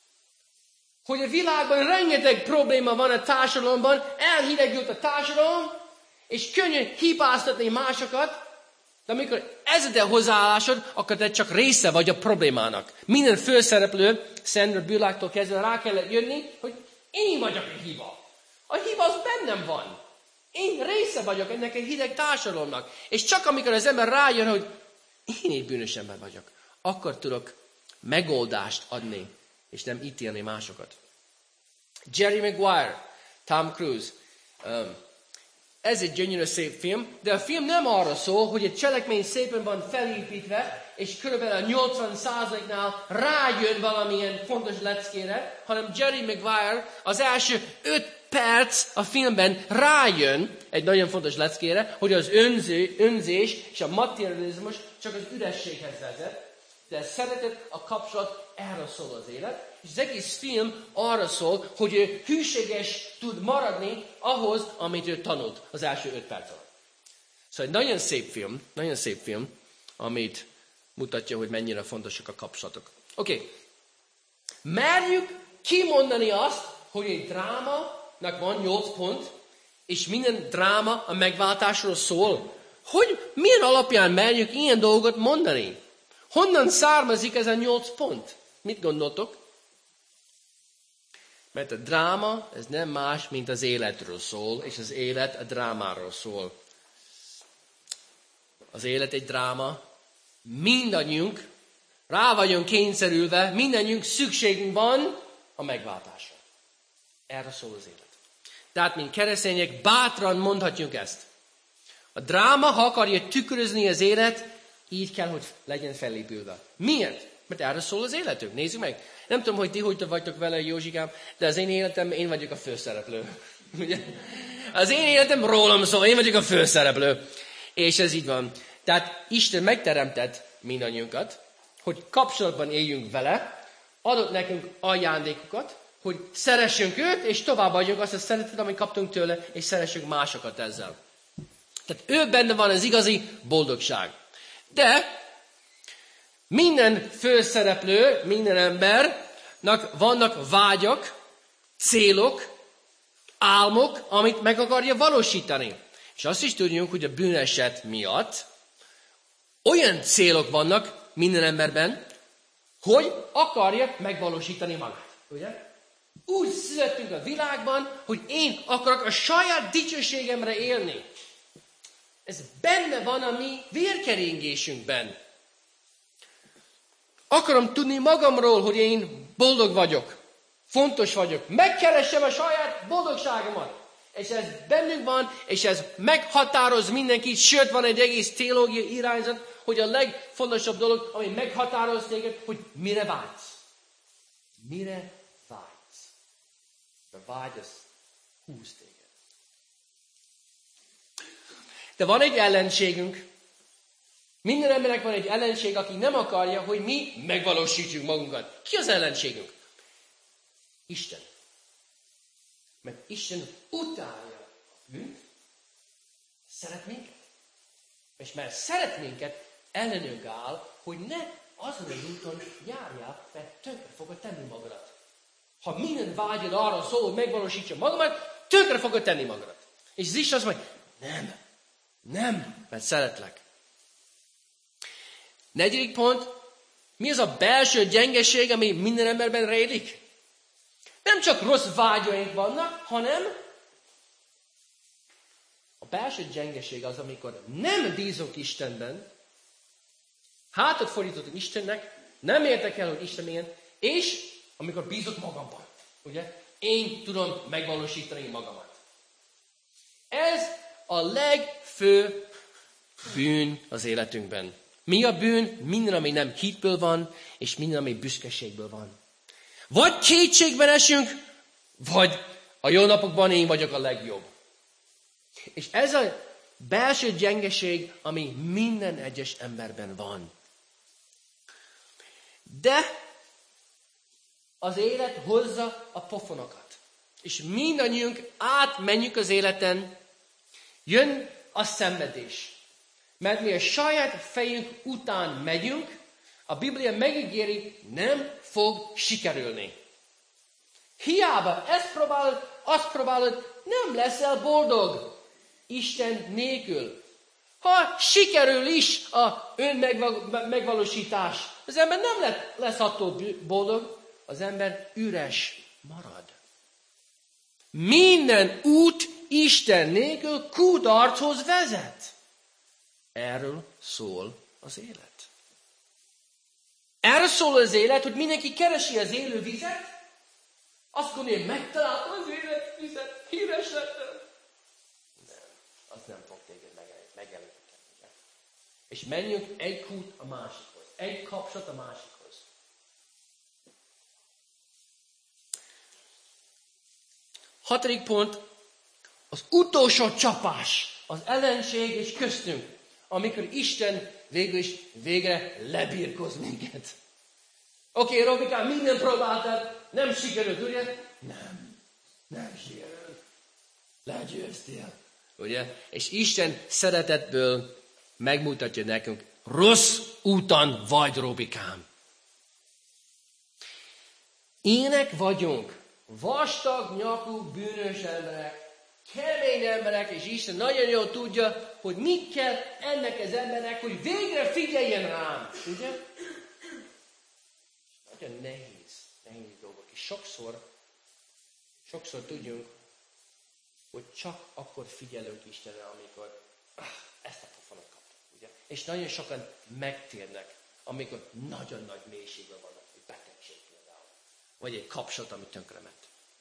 Hogy a világban rengeteg probléma van a társadalomban, elhidegült a társadalom, és könnyű hibáztatni másokat, de amikor ez a te hozzáállásod, akkor te csak része vagy a problémának. Minden főszereplő, Sandra Bullock-tól kezdve rá kellett jönni, hogy én vagyok a hiba. A hiba az bennem van. Én része vagyok ennek a hideg társadalomnak. És csak amikor az ember rájön, hogy én egy bűnös ember vagyok, akkor tudok megoldást adni, és nem ítélni másokat. Jerry Maguire, Tom Cruise. Um, ez egy gyönyörű szép film, de a film nem arra szól, hogy egy cselekmény szépen van felépítve, és körülbelül a nyolcvan százaléknál rájön valamilyen fontos leckére, hanem Jerry Maguire az első öt perc a filmben rájön egy nagyon fontos leckére, hogy az önző, önzés és a materializmus csak az ürességhez vezet, de a szeretet, a kapcsolat, erről szól az élet. És az egész film arra szól, hogy ő hűséges tud maradni ahhoz, amit ő tanult az első öt perc alatt. Szóval egy nagyon szép film, nagyon szép film, amit mutatja, hogy mennyire fontosak a kapcsolatok. Oké. Okay. Merjük kimondani azt, hogy egy drámának van nyolc pont, és minden dráma a megváltásról szól. Hogy milyen alapján merjük ilyen dolgot mondani? Honnan származik ez a nyolc pont? Mit gondoltok? Mert a dráma, ez nem más, mint az életről szól, és az élet a drámáról szól. Az élet egy dráma, mindannyiunk rá vagyunk kényszerülve, mindannyiunk szükségünk van a megváltásra. Erre szól az élet. Tehát, mint keresztények, bátran mondhatjuk ezt. A dráma, ha akarja tükrözni az élet, így kell, hogy legyen felépülve. Miért? Mert erre szól az életünk. Nézzük meg. Nem tudom, hogy ti hogy vagytok vele, Józsikám, de az én életem, én vagyok a főszereplő. Az én életem rólam szól, én vagyok a főszereplő. És ez így van. Tehát Isten megteremtett mindannyiunkat, hogy kapcsolatban éljünk vele, adott nekünk ajándékokat, hogy szeressünk őt, és továbbadjuk azt a szeretetet, amit kaptunk tőle, és szeressünk másokat ezzel. Tehát ő benne van az igazi boldogság. De minden főszereplő, minden embernek vannak vágyak, célok, álmok, amit meg akarja valósítani. És azt is tudjuk, hogy a bűneset miatt olyan célok vannak minden emberben, hogy akarja megvalósítani magát. Ugye? Úgy születtünk a világban, hogy én akarok a saját dicsőségemre élni. Ez benne van a mi vérkeringésünkben. Akarom tudni magamról, hogy én boldog vagyok, fontos vagyok. Megkeresem a saját boldogságomat. És ez bennünk van, és ez meghatároz mindenkit, sőt van egy egész teológiai irányzat, hogy a legfontosabb dolog, ami meghatároz téged, hogy mire vágysz. Mire vágysz. A vágy az húz téged. De van egy ellenségünk. Minden embernek van egy ellenség, aki nem akarja, hogy mi megvalósítsuk magunkat. Ki az ellenségünk? Isten. Mert Isten utálja a bűnt, szeret minket. És mert szeret minket, ellenünk áll, hogy ne azon az úton járjál, mert tönkre fogod tenni magadat. Ha minden vágyad arra szól, hogy megvalósítsa magamat, tönkre fogod tenni magadat. És az Isten azt mondja, nem, nem, mert szeretlek. Negyedik pont, mi az a belső gyengeség, ami minden emberben rejlik? Nem csak rossz vágyaink vannak, hanem a belső gyengeség az, amikor nem bízok Istenben, hátat fordítottam Istennek, nem értek el, hogy Isten milyen, és amikor bízok magamban. Ugye? Én tudom megvalósítani magamat. Ez a legfőbb bűn az életünkben. Mi a bűn? Minden, ami nem hitből van, és minden, ami büszkeségből van. Vagy kétségben esünk, vagy a jó napokban én vagyok a legjobb. És ez a belső gyengeség, ami minden egyes emberben van. De az élet hozza a pofonokat. És mindannyiunk átmenjük az életen, jön a szenvedés. Mert mi a saját fejünk után megyünk, a Biblia megígéri, nem fog sikerülni. Hiába ezt próbálod, azt próbálod, nem leszel boldog Isten nélkül. Ha sikerül is a önmegvalósítás, az ember nem lesz attól boldog, az ember üres marad. Minden út Isten nélkül kudarchoz vezet. Erről szól az élet. Erről szól az élet, hogy mindenki keresi az élő vizet, azt gondolja, hogy megtaláltam az élet vizet, híres lettem. Nem, az nem fog téged megelőzni. És menjünk egy kút a másikhoz, egy kapcsolat a másikhoz. Hatodik pont, az utolsó csapás, az ellenség és köztünk, amikor Isten végül is végre lebírkoz minket. Oké, okay, Robikám, minden próbáltad, nem sikerült, ugye? Nem, nem sikerült. Legyőztél. Ugye? És Isten szeretetből megmutatja nekünk, rossz úton vagy, Robikám. Ének vagyunk, vastag nyakú bűnös emberek, kemény emberek, és Isten nagyon jól tudja, hogy mit kell ennek az embernek, hogy végre figyeljen rám. Ugye? Nagyon nehéz, nehéz dolgok. És sokszor, sokszor tudjunk, hogy csak akkor figyelünk Istenre, amikor ah, ezt a pofonot kaptuk. Ugye? És nagyon sokan megtérnek, amikor nagyon nagy mélységben vannak, egy betegség például. Vagy egy kapcsolat, ami tönkrement.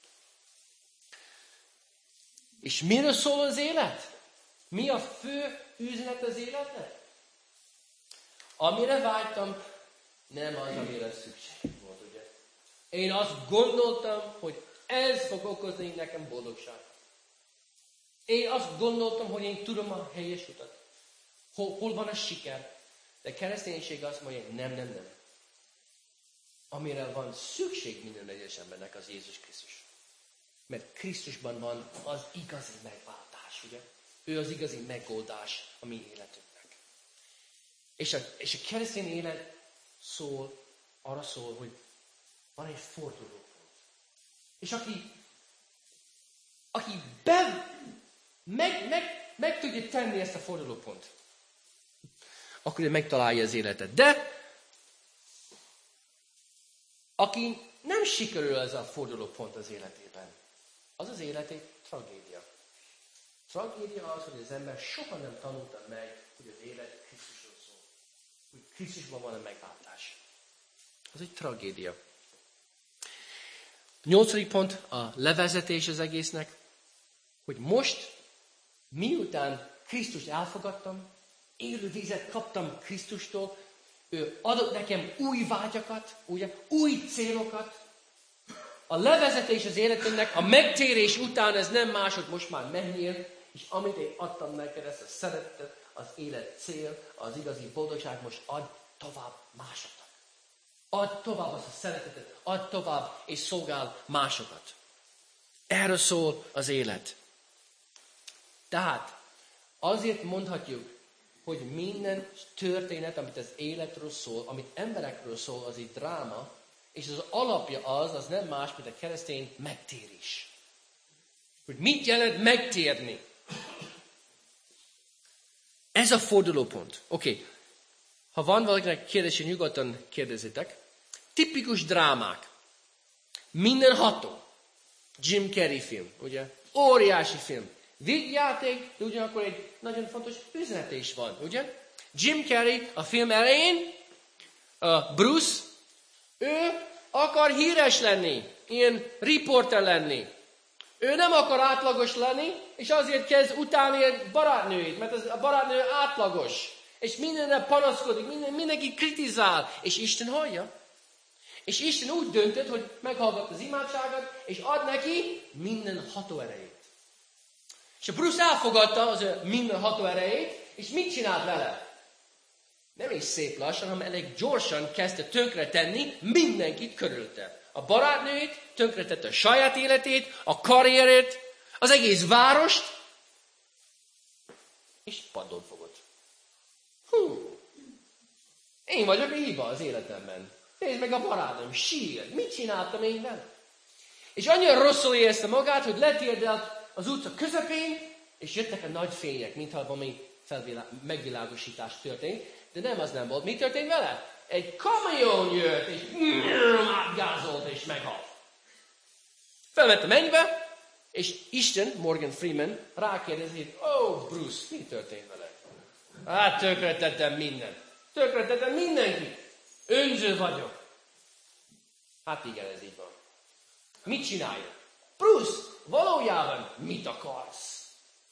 És miről szól az élet? Mi a fő üzenet az életnek? Amire vágytam, nem az, amire szükség volt, ugye? Én azt gondoltam, hogy ez fog okozni nekem boldogságot. Én azt gondoltam, hogy én tudom a helyes utat. Hol, hol van a siker? De kereszténység azt mondja, nem, nem, nem. Amire van szükség minden egyes embernek, az Jézus Krisztus. Mert Krisztusban van az igazi megváltás, ugye? Ő az igazi megoldás a mi életünknek. És a, és a keresztény élet szól, arra szól, hogy van egy fordulópont. És aki, aki be, meg, meg, meg tudja tenni ezt a fordulópont, akkor ő megtalálja az életet. De aki nem sikerül ez a fordulópont az életében, az az életé tragédia. Tragédia az, hogy az ember soha nem tanulta meg, hogy az élet Krisztusról szól. Hogy Krisztusban van a megváltás. Az egy tragédia. A nyolcadik pont a levezetés az egésznek, hogy most, miután Krisztust elfogadtam, élő vizet kaptam Krisztustól, ő adott nekem új vágyakat, ugye, új célokat. A levezetés az életünknek, a megtérés után ez nem más, hogy most már menjél, és amit én adtam neked, ezt a szeretetet, az élet cél, az igazi boldogság, most add tovább másoknak. Add tovább azt a szeretetet, add tovább, és szolgál másokat. Erről szól az élet. Tehát azért mondhatjuk, hogy minden történet, amit az életről szól, amit emberekről szól, az egy dráma, és az alapja az, az nem más, mint a keresztény megtérés. Hogy mit jelent megtérni? Ez a fordulópont. Oké. Okay. Ha van valakinek kérdése, nyugodtan kérdezzétek. Tipikus drámák. Mindenható. Jim Carrey film, ugye? Óriási film. Vígjáték, de ugyanakkor egy nagyon fontos üzenete is van, ugye? Jim Carrey a film elején, uh, Bruce, ő akar híres lenni, ilyen riporter lenni. Ő nem akar átlagos lenni, és azért kezd utálni egy barátnőjét, mert az, a barátnő átlagos. És mindenre panaszkodik, minden, mindenki kritizál, és Isten hallja. És Isten úgy döntött, hogy meghallgat az imádságot, és ad neki minden hatóerejét. És a Bruce elfogadta az ő minden hatóerejét, és mit csinált vele? Nem is szép lassan, hanem elég gyorsan kezdte tönkretenni mindenkit körülte. A barátnőjét, tönkretette a saját életét, a karrierét, az egész várost, és padlón fogott. Hú, én vagyok a hiba az életemben. Nézd meg a barátnőm, sír. Mit csináltam én vele? És annyira rosszul érezte magát, hogy letérdelt az utca közepén, és jöttek a nagy fények, mintha valami felvilá- megvilágosítás történt, de nem, az nem volt. Mi történt vele? Egy kamion jött, és átgázolt, és meghalt. Felment a mennybe, és Isten, Morgan Freeman, rákérdezi, ó, oh, Bruce, mi történt vele? Hát tönkretettem mindent. Tönkretettem mindenkit. Önző vagyok. Hát igen, ez így van. Mit csinálja? Bruce, valójában mit akarsz?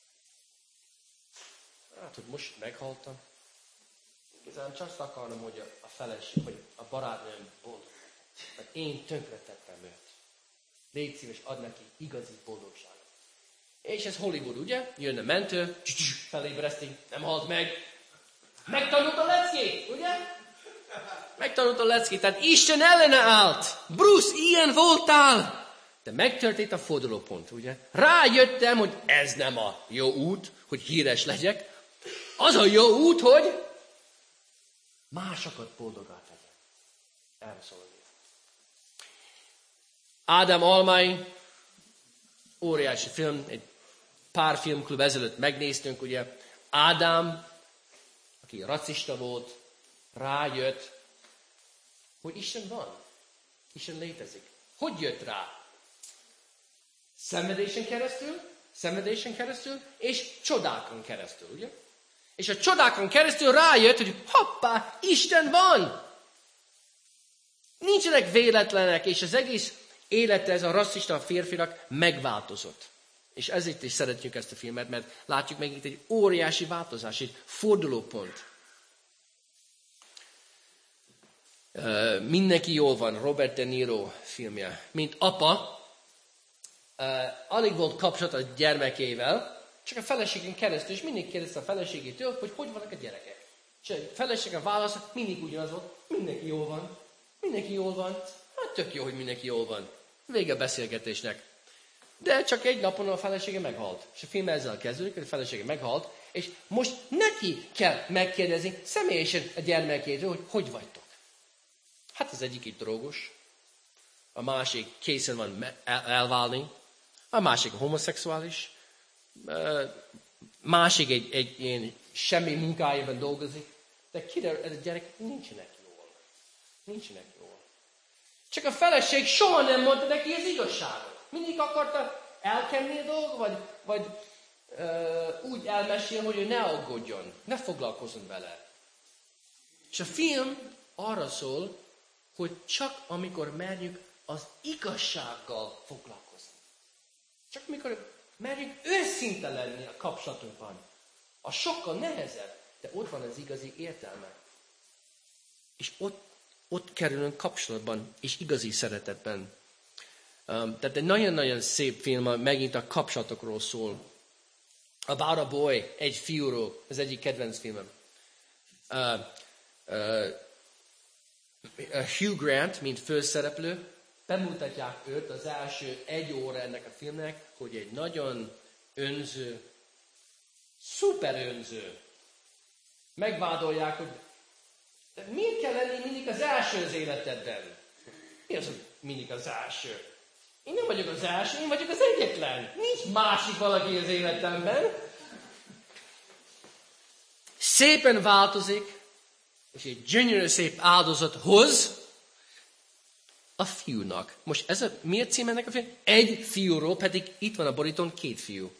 Hát, hogy most meghaltam. Igazán csak azt akarom, hogy a, a feleség, hogy a barátnőm boldog. Mert én tönkretettem őt. Légy szíves, ad neki igazi boldogságot. És ez Hollywood, ugye? Jön a mentő, felébreszti, nem halt meg. Megtanult a leckét, ugye? Megtanult a leckét, tehát Isten ellene állt. Bruce, ilyen voltál. De megtörtént a fordulópont, ugye? Rájöttem, hogy ez nem a jó út, hogy híres legyek. Az a jó út, hogy másokat boldogát legyen. Erről szól. Ádám almai, óriási film, egy pár filmklub ezelőtt megnéztünk, ugye? Ádám, aki rasszista volt, rájött, hogy Isten van. Isten létezik. Hogy jött rá? Szenvedésen keresztül, szenvedésen keresztül, és csodákon keresztül, ugye? És a csodákon keresztül rájött, hogy hoppá, Isten van! Nincsenek véletlenek, és az egész élete ez a rasszista férfinak megváltozott. És ezért is szeretjük ezt a filmet, mert látjuk meg itt egy óriási változás, egy fordulópont. Uh, mindenki jól van, Robert De Niro filmje. Mint apa, uh, alig volt kapcsolat a gyermekével, csak a feleségén keresztül, és mindig kérdezte a feleségétől, hogy hogy vannak a gyerekek. És a felesége válaszolt, mindig ugyanaz volt, mindenki jól van. Mindenki jól van. Hát tök jó, hogy mindenki jól van. Vége a beszélgetésnek. De csak egy napon a felesége meghalt. És a film ezzel kezdődik, hogy a felesége meghalt, és most neki kell megkérdezni személyesen a gyermekétől, hogy hogy vagytok. Hát az egyik itt drogos, a másik készen van el- elválni, a másik homoszexuális, másik egy, egy ilyen semmi munkájában dolgozik, De kiderül, ez a gyerek nincsenek jól. Nincsenek jól. Csak a feleség soha nem mondta neki az igazságot. Mindig akarta elkenni a dolgot, vagy, vagy uh, úgy elmesél, hogy ő ne aggódjon, ne foglalkozzon vele. És a film arra szól, hogy csak amikor merjük az igazsággal foglalkozni. Csak amikor merjük őszinte lenni a kapcsolatunkban. A sokkal nehezebb, de ott van az igazi értelme. És ott, ott kerülünk kapcsolatban, és igazi szeretetben. Um, tehát egy nagyon-nagyon szép film, megint a kapcsolatokról szól. About a Boy, egy fiúról, ez egyik kedvenc filmem. Uh, uh, Hugh Grant, mint főszereplő, bemutatják őt az első egy óra ennek a filmnek, hogy egy nagyon önző, szuper önző. Megvádolják, hogy de miért kell lenni mindig az első az életedben? Mi az, hogy mindig az első? Én nem vagyok az első, én vagyok az egyetlen. Nincs másik valaki az életemben. Szépen változik, és egy gyönyörű szép áldozat hoz a fiúnak. Most ez a, miért cím ennek a film? Egy fiúról, pedig itt van a borítón két fiú.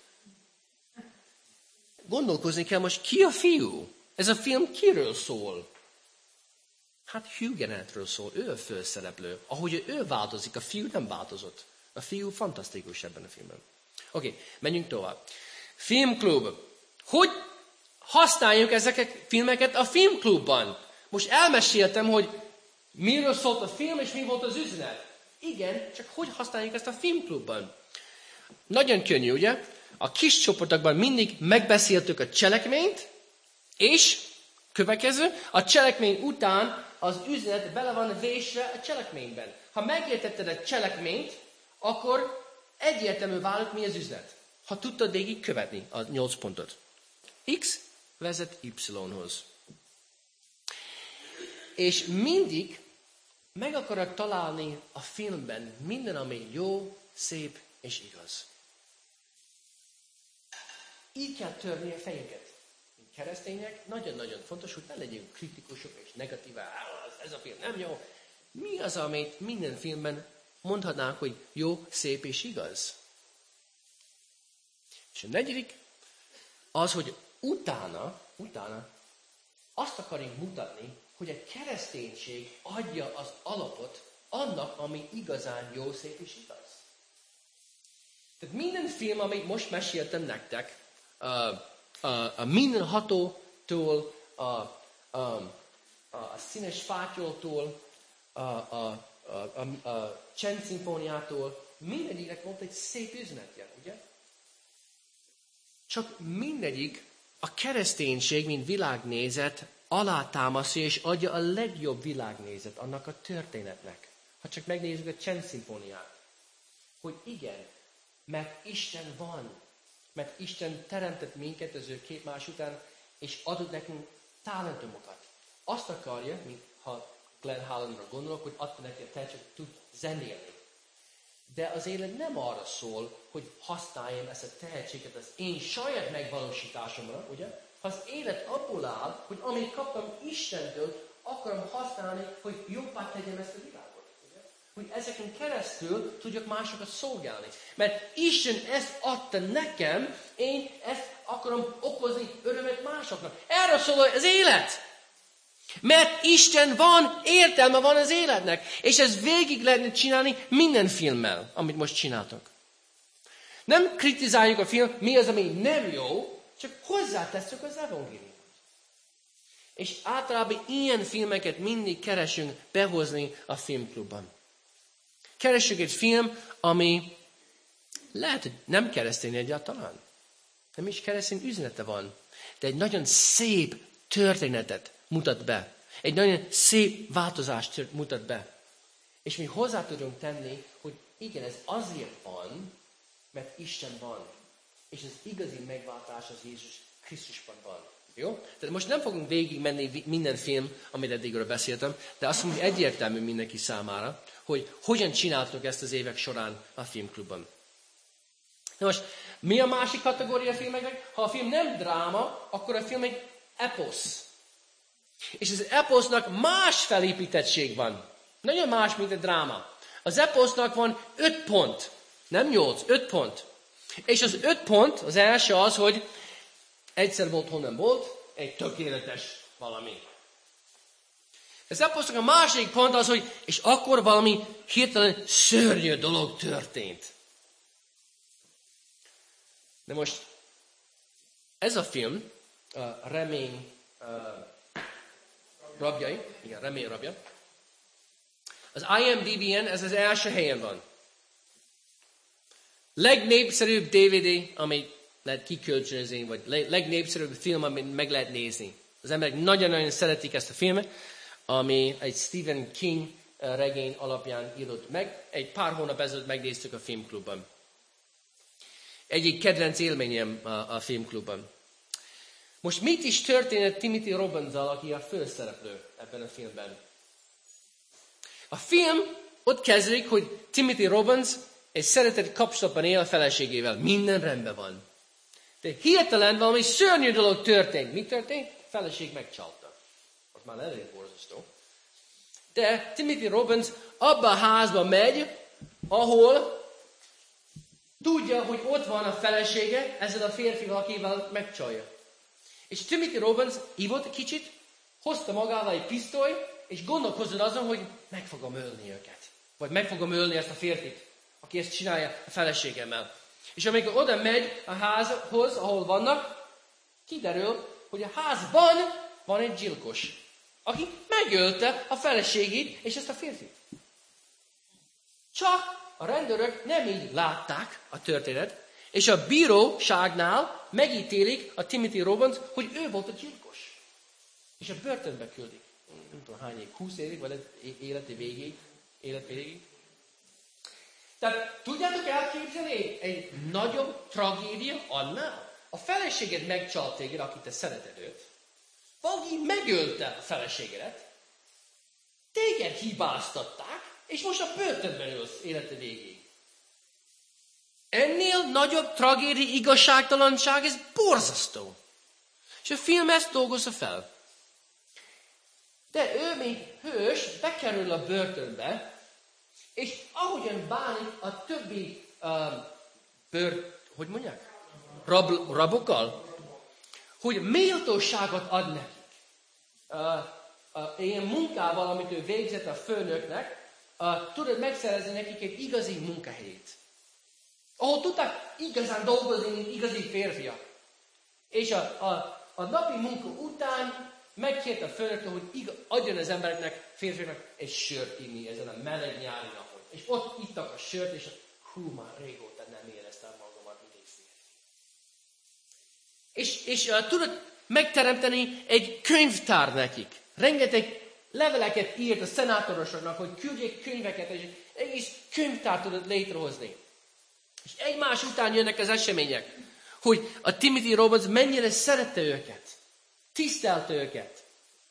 Gondolkozni kell most, ki a fiú? Ez a film kiről szól? Hát Hugh Grantről szól, ő a főszereplő. Ahogy ő változik, a fiú nem változott. A fiú fantasztikus ebben a filmben. Oké, okay, menjünk tovább. Filmklub. Hogy használjuk ezeket a filmeket a filmklubban? Most elmeséltem, hogy miről szólt a film, és mi volt az üzenet. Igen, csak hogy használjuk ezt a filmklubban? Nagyon könnyű, ugye? A kis csoportokban mindig megbeszéltük a cselekményt, és következő, a cselekmény után az üzenet bele van vésve a cselekményben. Ha megértetted a cselekményt, akkor egyértelmű válik, mi az üzenet. Ha tudtad végig követni a nyolc pontot. X vezet Y-hoz. És mindig meg akarok találni a filmben minden, ami jó, szép és igaz. Így kell törni a fejünket. Mint keresztények nagyon-nagyon fontos, hogy ne legyünk kritikusok és negatívák. Ez a film nem jó. Mi az, amit minden filmben mondhatnánk, hogy jó, szép és igaz? És a negyedik az, hogy utána, utána azt akarjuk mutatni, hogy a kereszténység adja az alapot annak, ami igazán jó, szép és igaz. Tehát minden film, amit most meséltem nektek, a, a, a mindenhatótól, a, a, a, a színes fátyoltól, a, a, a, a, a csendszimfóniától, mindegyiknek volt egy szép üzenetje, ugye? Csak mindegyik a kereszténység, mint világnézet alátámasztja és adja a legjobb világnézet annak a történetnek. Ha csak megnézzük a csendszimfóniát, hogy igen, mert Isten van, mert Isten teremtett minket az ő képmás után, és adott nekünk talentumokat. Azt akarja, mint ha Glenn Howlandra gondolok, hogy adta neki a tehetséget, hogy tud zenélni. De az élet nem arra szól, hogy használjam ezt a tehetséget az én saját megvalósításomra, ugye? Ha az élet abból áll, hogy amit kaptam Istentől, akarom használni, hogy jobbá tegyem ezt a világot. Ugye? Hogy ezeken keresztül tudjak másokat szolgálni. Mert Isten ezt adta nekem, én ezt akarom okozni örömet másoknak. Erről szól az élet. Mert Isten van, értelme van az életnek. És ez végig lehetne csinálni minden filmmel, amit most csináltok. Nem kritizáljuk a film, mi az, ami nem jó, csak hozzátesszük az evangéliumot. És általában ilyen filmeket mindig keresünk behozni a filmklubban. Keresünk egy film, ami lehet, hogy nem keresztény egyáltalán. Nem is keresztény üzenete van. De egy nagyon szép történetet mutat be. Egy nagyon szép változást mutat be. És mi hozzá tudunk tenni, hogy igen, ez azért van, mert Isten van. És az igazi megváltás az Jézus Krisztusban van. Jó? Tehát most nem fogunk végig menni minden film, amit eddigről beszéltem, de azt mondom, hogy egyértelmű mindenki számára, hogy hogyan csináltuk ezt az évek során a filmklubban. Na most, mi a másik kategória filmeknek? Ha a film nem dráma, akkor a film egy eposz. És az eposznak más felépítettség van. Nagyon más, mint a dráma. Az eposznak van öt pont. Nem nyolc, öt pont. És az öt pont, az első az, hogy egyszer volt, hol nem volt, egy tökéletes valami. Az eposznak a második pont az, hogy és akkor valami hirtelen szörnyű dolog történt. De most ez a film, a Remény uh, rabjai, igen, Remény rabja, az I M D B-en ez az első helyen van. Legnépszerűbb D V D, amit lehet kikölcsönözni, vagy legnépszerűbb film, amit meg lehet nézni. Az emberek nagyon-nagyon szeretik ezt a filmet, ami egy Stephen King regény alapján írott meg. Egy pár hónap ezelőtt megnéztük a filmklubban. Egyik kedvenc élményem a, a filmklubban. Most mit is történt Timothy Robinsszal, aki a főszereplő ebben a filmben? A film ott kezdődik, hogy Timothy Robbins egy szeretett kapcsolatban él a feleségével. Minden rendben van. De hirtelen valami szörnyű dolog történt. Mi történt? A feleség megcsalta. Az már elég borzasztó. De Timothy Robbins abba a házba megy, ahol tudja, hogy ott van a felesége, ezzel a férfival, akivel megcsalja. És Timothy Robbins hívott egy kicsit, hozta magával egy pisztoly, és gondolkozott azon, hogy meg fogom ölni őket. Vagy meg fogom ölni ezt a férfit, aki ezt csinálja a feleségemmel. És amikor oda megy a házhoz, ahol vannak, kiderül, hogy a házban van egy gyilkos, aki megölte a feleségét és ezt a férfit. Csak a rendőrök nem így látták a történet, és a bíróságnál megítélik a Timothy Robbins, hogy ő volt a gyilkos. És a börtönbe küldik. Nem tudom hány év, húsz évig, vagy életi végéig, élet végéig. Tehát tudjátok elképzelni egy nagyobb tragédia annál? A feleséged megcsalt téged, akit te szereted őt. Valaki megölte a feleségedet. Téged hibáztatták, és most a börtönben ülsz élete végéig. Ennél nagyobb tragédia, igazságtalanság, ez borzasztó. És a film ezt dolgozza fel. De ő, mint hős, bekerül a börtönbe, és ahogyan bánik a többi uh, bőr, hogy mondják? Rab, rabokkal? Hogy méltóságot ad nekik. Uh, uh, ilyen munkával, amit ő végzett a főnöknek, uh, tudod megszerezni nekik egy igazi munkahelyét. Ahol tudták igazán dolgozni, mint igazi férfiak. És a, a, a napi munka után megkért a főnöktől, hogy igaz, adjon az embereknek, férfiaknak egy sört inni ezen a meleg nyári napon. És ott ittak a sört, és hú, már régóta nem éreztem magamat, mint egy férfi. És, és uh, tudod megteremteni egy könyvtár nekik. Rengeteg leveleket írt a szenátorosoknak, hogy küldjék könyveket, és egész könyvtár tudod létrehozni. És egymás után jönnek az események, hogy a Timothy Robbins mennyire szerette őket, tisztelte őket.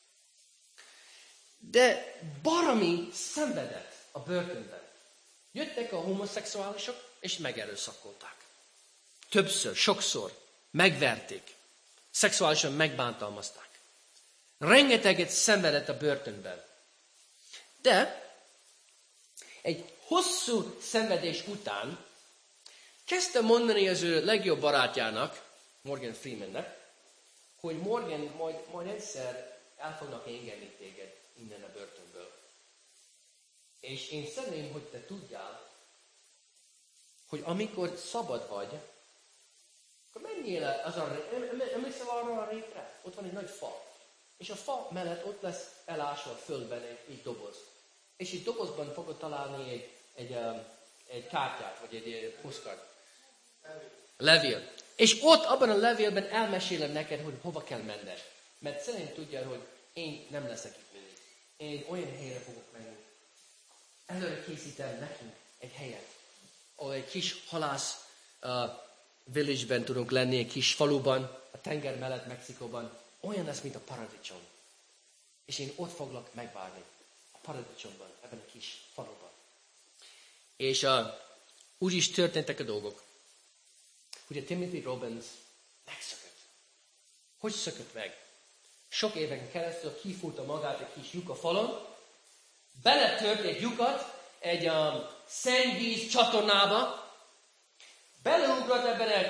De baromi szenvedett a börtönben. Jöttek a homoszexuálisok, és megerőszakolták. Többször, sokszor megverték. Szexuálisan megbántalmazták. Rengeteget szenvedett a börtönben. De egy hosszú szenvedés után kezdte mondani az ő legjobb barátjának, Morgan Freemannek, hogy Morgan, majd, majd egyszer el fognak engedni téged innen a börtönből. És én szeretném, hogy te tudjál, hogy amikor szabad vagy, akkor menjél el, az a, emlékszel arra a rétre? Ott van egy nagy fa. És a fa mellett ott lesz elásva a földben egy, egy doboz. És egy dobozban fogod találni egy, egy, egy, egy kártyát, vagy egy, egy postcard. Levél. És ott, abban a levélben elmesélem neked, hogy hova kell menned. Mert szerintem tudja, hogy én nem leszek itt mindig. Én olyan helyre fogok menni. Előre készítem nekünk egy helyet, ahol egy kis halász uh, village-ben tudunk lenni, egy kis faluban, a tenger mellett Mexikóban. Olyan lesz, mint a paradicsom. És én ott foglak megvárni. A paradicsomban, ebben a kis faluban. És uh, úgy is történtek a dolgok, hogy a Timothy Robbins megszökött. Hogy szökött meg? sok éveken keresztül kifúrta magát egy kis lyuk a falon, beletört egy lyukat egy um, szennyvíz csatornába, beleugrott ebben egy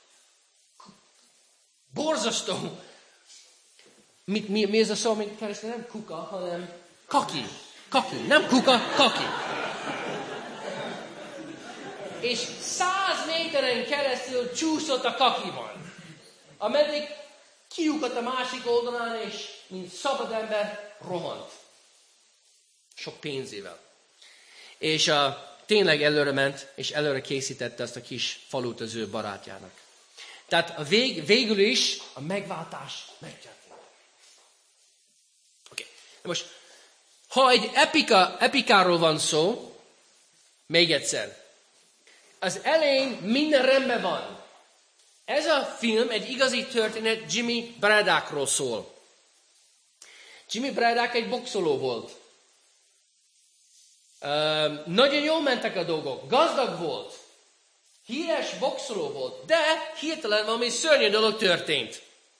borzasztó, mit, mi, mi ez a szó, amit keresztül nem kuka, hanem kaki. Kaki, nem kuka, kaki. És száz méteren keresztül csúszott a kakiban, ameddig kiukadt a másik oldalán, és mint szabad ember rohant. Sok pénzével. És uh, tényleg előre ment, és előre készítette azt a kis falut az ő barátjának. Tehát a vég, végül is a megváltás megtörtént. Oké. Okay. Most, ha egy epika, epikáról van szó, még egyszer, az elején minden rendben van. Ez a film egy igazi történet Jimmy Braddockról szól. Jimmy Braddock egy boxoló volt. Uh, nagyon jól mentek a dolgok. Gazdag volt. Híres boxoló volt. De hirtelen valami szörnyű dolog történt.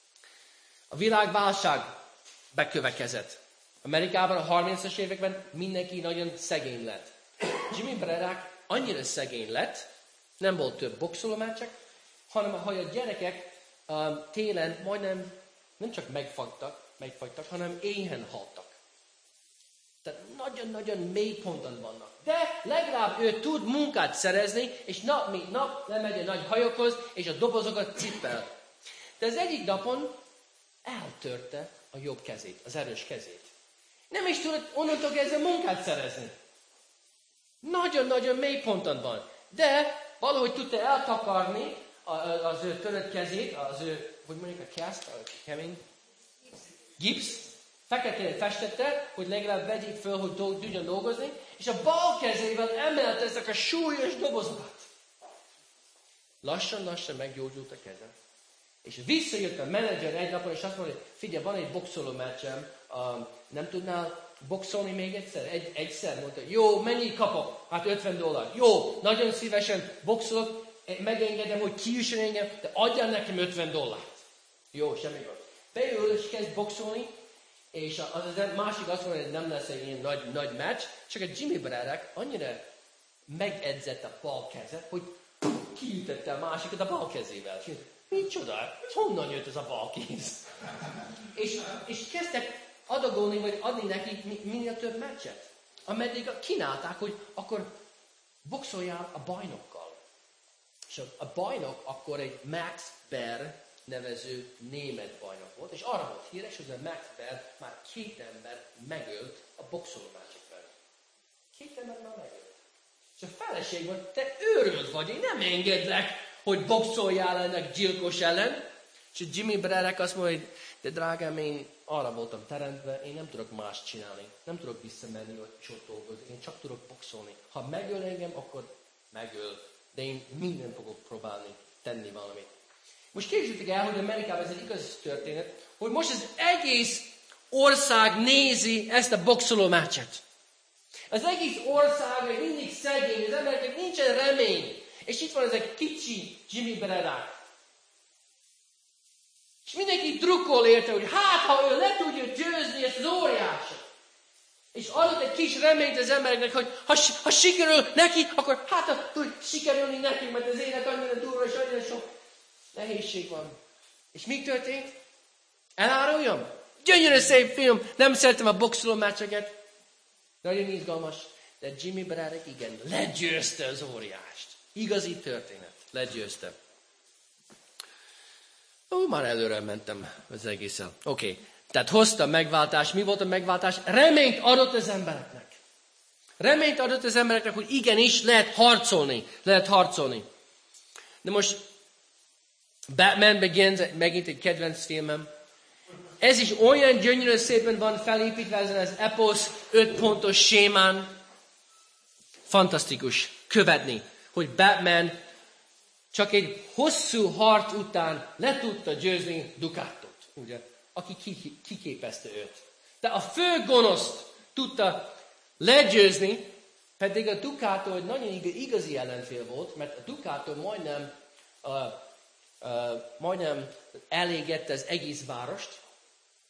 A világválság bekövetkezett. Amerikában a harmincas években mindenki nagyon szegény lett. Jimmy Braddock annyira szegény lett, nem volt több boxoló meccsek, hanem hogy a gyerekek um, télen majdnem nem csak megfagytak, megfagytak, hanem éhen haltak. Tehát nagyon-nagyon mély ponton vannak. De legalább ő tud munkát szerezni, és nap mint nap lemegy a nagy hajókhoz, és a dobozokat cipel. De az egyik napon eltörte a jobb kezét, az erős kezét. Nem is tudott onnantól kezdve munkát szerezni. Nagyon-nagyon mély ponton van. De valahogy tudta eltakarni az ő törött kezét, az ő, hogy mondjuk a cast, a kemény gipsz, feketén festette, hogy legalább vegyék föl, hogy do- tudjon dolgozni, és a bal kezével emelte ezek a súlyos dobozokat. Lassan-lassan meggyógyult a keze. És visszajött a menedzser egy napon, és azt mondta, hogy figyelj, van egy boxoló meccsem, um, nem tudnál boxolni még egyszer? Egy, egyszer mondta, jó, mennyit kapok? Hát ötven dollár. Jó, nagyon szívesen boxolok, megengedem, hogy kiüssön engem, de adjál nekem ötven dollárt. Jó, semmi gond. Beül és kezd boxolni, és az, az másik azt mondja, hogy nem lesz egy ilyen nagy, nagy meccs, csak a Jimmy Braddock annyira megedzett a bal kezet, hogy kiütette a másikat a bal kezével. Micsoda? Honnan jött ez a bal kéz? és, és kezdtek adagolni, vagy adni neki minél több meccset. Ameddig kínálták, hogy akkor boxoljál a bajnokkal. És a, a bajnok akkor egy Max Baer nevező német bajnok volt, és arra volt híres, hogy a Max Baer már két ember megölt a boxoló meccsekben. Két ember már megölt. És a feleség volt, te őrült vagy, én nem engedlek, hogy boxoljál ennek gyilkos ellen. És a Jimmy Braddock azt mondja, hogy de drágám, én arra voltam teremtve, én nem tudok más csinálni. Nem tudok visszamenni, és ott dolgozni. Én csak tudok boxolni. Ha megöl engem, akkor megöl. De én mindent fogok próbálni tenni valamit. Most képzeljétek el, hogy Amerikában ez egy igaz történet, hogy most az egész ország nézi ezt a boxoló meccset. Az egész ország még mindig szegény, az embereknek nincsen remény. És itt van ez egy kicsi Jimmy Braddock. És mindenki drukkol érte, hogy hát, ha ő le tudja győzni ezt az óriásot. És adott egy kis reményt az embereknek, hogy ha, ha sikerül neki, akkor hát tud sikerülni nekünk, mert az élet annyira durva és annyira sok nehézség van. És mi történt? Eláruljam? Gyönyörű szép film, nem szeretem a boxoló meccseket. Nagyon izgalmas. De Jimmy Braddock igen, legyőzte az óriást. Igazi történet. Legyőzte. Ó, már előre mentem az egészen. Oké. Okay. Tehát hozta a megváltás. Mi volt a megváltás? Reményt adott az embereknek. Reményt adott az embereknek, hogy igenis lehet harcolni. Lehet harcolni. De most Batman Begins, megint egy kedvenc filmem. Ez is olyan gyönyörű szépen van felépítve ezen az epos öt pontos sémán. Fantasztikus követni, hogy Batman csak egy hosszú harc után le tudta győzni Ducatot, ugye, aki kiképezte őt. De a fő gonoszt tudta legyőzni, pedig a Ducato egy nagyon igazi ellenfél volt, mert a Ducato majdnem, uh, uh, majdnem elégette az egész várost,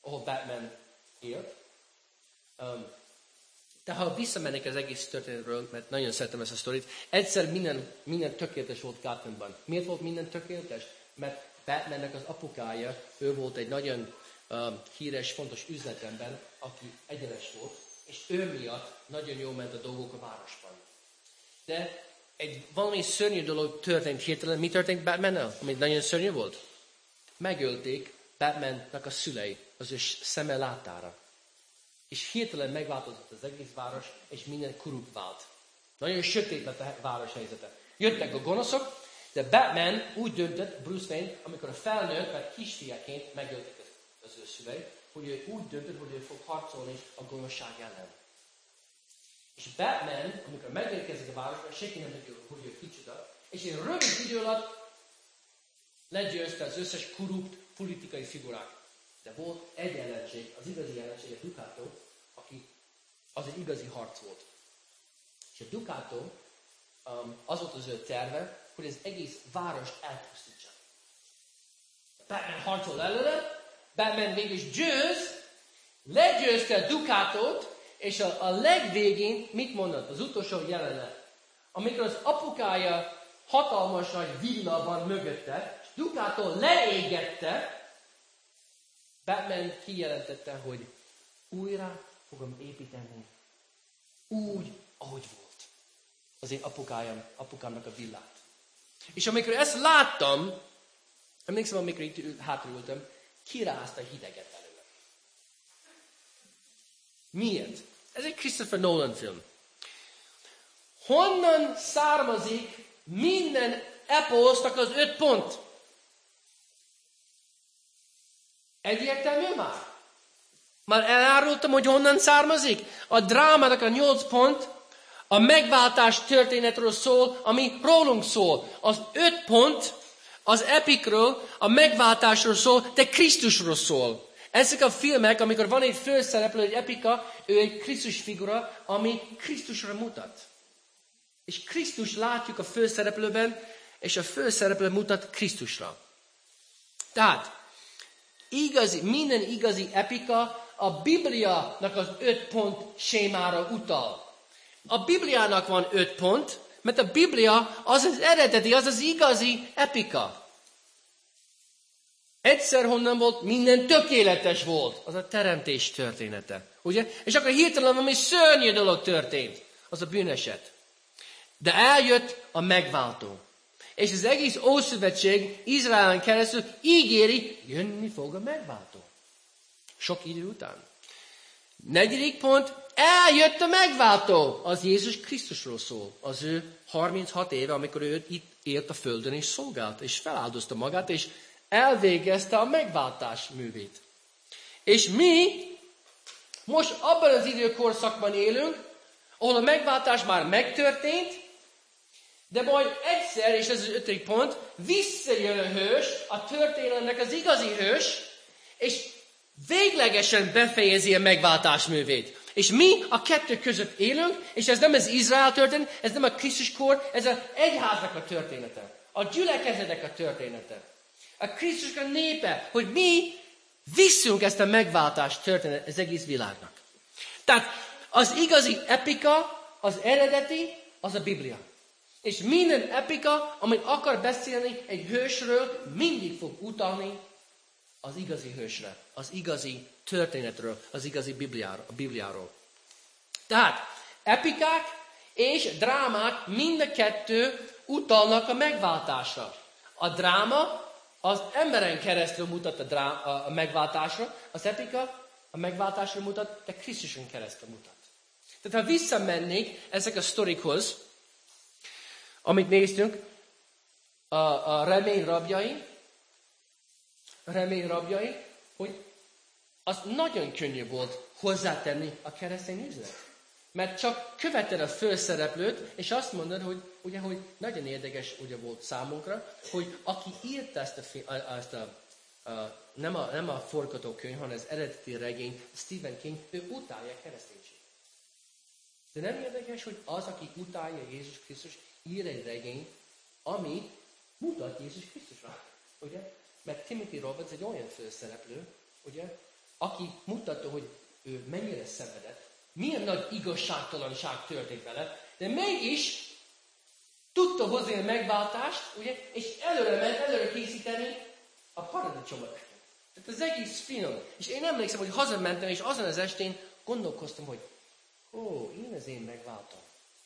ahol Batman élt. Um, de ha visszamennék az egész történetről, mert nagyon szeretem ezt a sztorit, egyszer minden, minden tökéletes volt Gothamban. Miért volt minden tökéletes? Mert Batmannek az apukája, ő volt egy nagyon um, híres, fontos üzletember, aki egyenes volt, és ő miatt nagyon jól ment a dolgok a városban. De egy valami szörnyű dolog történt hirtelen. Mi történt Batmannel? Ami nagyon szörnyű volt? Megölték Batmannak a szülei az ő szeme látára. És hirtelen megváltozott az egész város, és minden korrupt vált. Nagyon sötét lett a város helyzete. Jöttek a gonoszok, de Batman úgy döntött, Bruce Wayne, amikor a felnőtt, mert kisfiaként megölték az ő szülei, hogy ő úgy döntött, hogy ő fog harcolni a gonoszság ellen. És Batman, amikor megérkezik a városba, senki nem tudja, hogy ő kicsoda, és egy rövid idő alatt legyőzte az összes korrupt politikai figurák. De volt egy ellenség, az igazi ellenség, a Ducato, aki az egy igazi harc volt. És a Ducato um, az volt az ő terve, hogy az egész várost elpusztítsa. Batman harcol előre, Batman végül is győz, legyőzte a Ducatot, és a, a legvégén mit mondott? Az utolsó jelenet. Amikor az apukája hatalmas nagy villa van mögötte, és Ducato leégette, Batman kijelentette, hogy újra fogom építeni úgy, ahogy volt. Az én apukájam, apukámnak a villát. És amikor ezt láttam, emlékszem, amikor itt hátraültem, kirázta hideget előle. Miért? Ez egy Christopher Nolan film. Honnan származik minden eposznak az öt pont? Egyértelmű már? Már elárultam, hogy honnan származik? A drámának a nyolc pont a megváltás történetről szól, ami rólunk szól. Az öt pont az epikről, a megváltásról szól, de Krisztusról szól. Ezek a filmek, amikor van egy főszereplő, egy epika, ő egy Krisztus figura, ami Krisztusra mutat. És Krisztus látjuk a főszereplőben, és a főszereplő mutat Krisztusra. Tehát, igazi, minden igazi epika a Bibliának az öt pont sémára utal. A Bibliának van öt pont, mert a Biblia az az eredeti, az az igazi epika. Egyszer honnan volt, minden tökéletes volt. Az a teremtés története. Ugye? És akkor hirtelen valami szörnyű dolog történt. Az a bűneset. De eljött a megváltó. És az egész Ószövetség Izraelen keresztül ígéri, jönni fog a megváltó. Sok idő után. Negyedik pont, eljött a megváltó. Az Jézus Krisztusról szól. Az ő harminchat éve, amikor ő itt élt a földön és szolgált, és feláldozta magát, és elvégezte a megváltás művét. És mi most abban az időkorszakban élünk, ahol a megváltás már megtörtént, de majd egyszer, és ez az ötödik pont, visszajön a hős, a történelemnek az igazi hős, és véglegesen befejezi a megváltás művét. És mi a kettő között élünk, és ez nem az Izrael történet, ez nem a Krisztuskor, ez az egyháznak a története. A gyülekezetek a története. A Krisztus a népe, hogy mi visszünk ezt a megváltást történet az egész világnak. Tehát az igazi epika, az eredeti, az a Biblia. És minden epika, amit akar beszélni egy hősről, mindig fog utalni az igazi hősre, az igazi történetről, az igazi Bibliáról. A Bibliáról. Tehát epikák és drámák mind a kettő utalnak a megváltásra. A dráma az emberen keresztül mutat a, drá- a megváltásra, az epika a megváltásra mutat, de Krisztuson keresztül mutat. Tehát ha visszamennék ezek a sztorikhoz, amit néztünk, a, a remény rabjai, a remény rabjai, hogy az nagyon könnyű volt hozzátenni a keresztény üzlet. Mert csak követed a főszereplőt, és azt mondod, hogy, ugye, hogy nagyon érdekes ugye volt számunkra, hogy aki írta ezt a, ezt a, a, nem, a nem a forgatókönyv, hanem az eredeti regény, Stephen King, ő utálja a kereszténységet. De nem érdekes, hogy az, aki utálja Jézus Krisztus, ír egy regény, ami mutat Jézus Krisztusra. Ugye? Mert Timothy Roberts egy olyan főszereplő, ugye, aki mutatta, hogy ő mennyire szenvedett, milyen nagy igazságtalanság történt vele, de mégis tudta hozni a megváltást, ugye, és előre ment, előre készíteni a paradicsomot. Tehát az egész film. És én emlékszem, hogy hazamentem, és azon az estén gondolkoztam, hogy ó, én az én megváltom.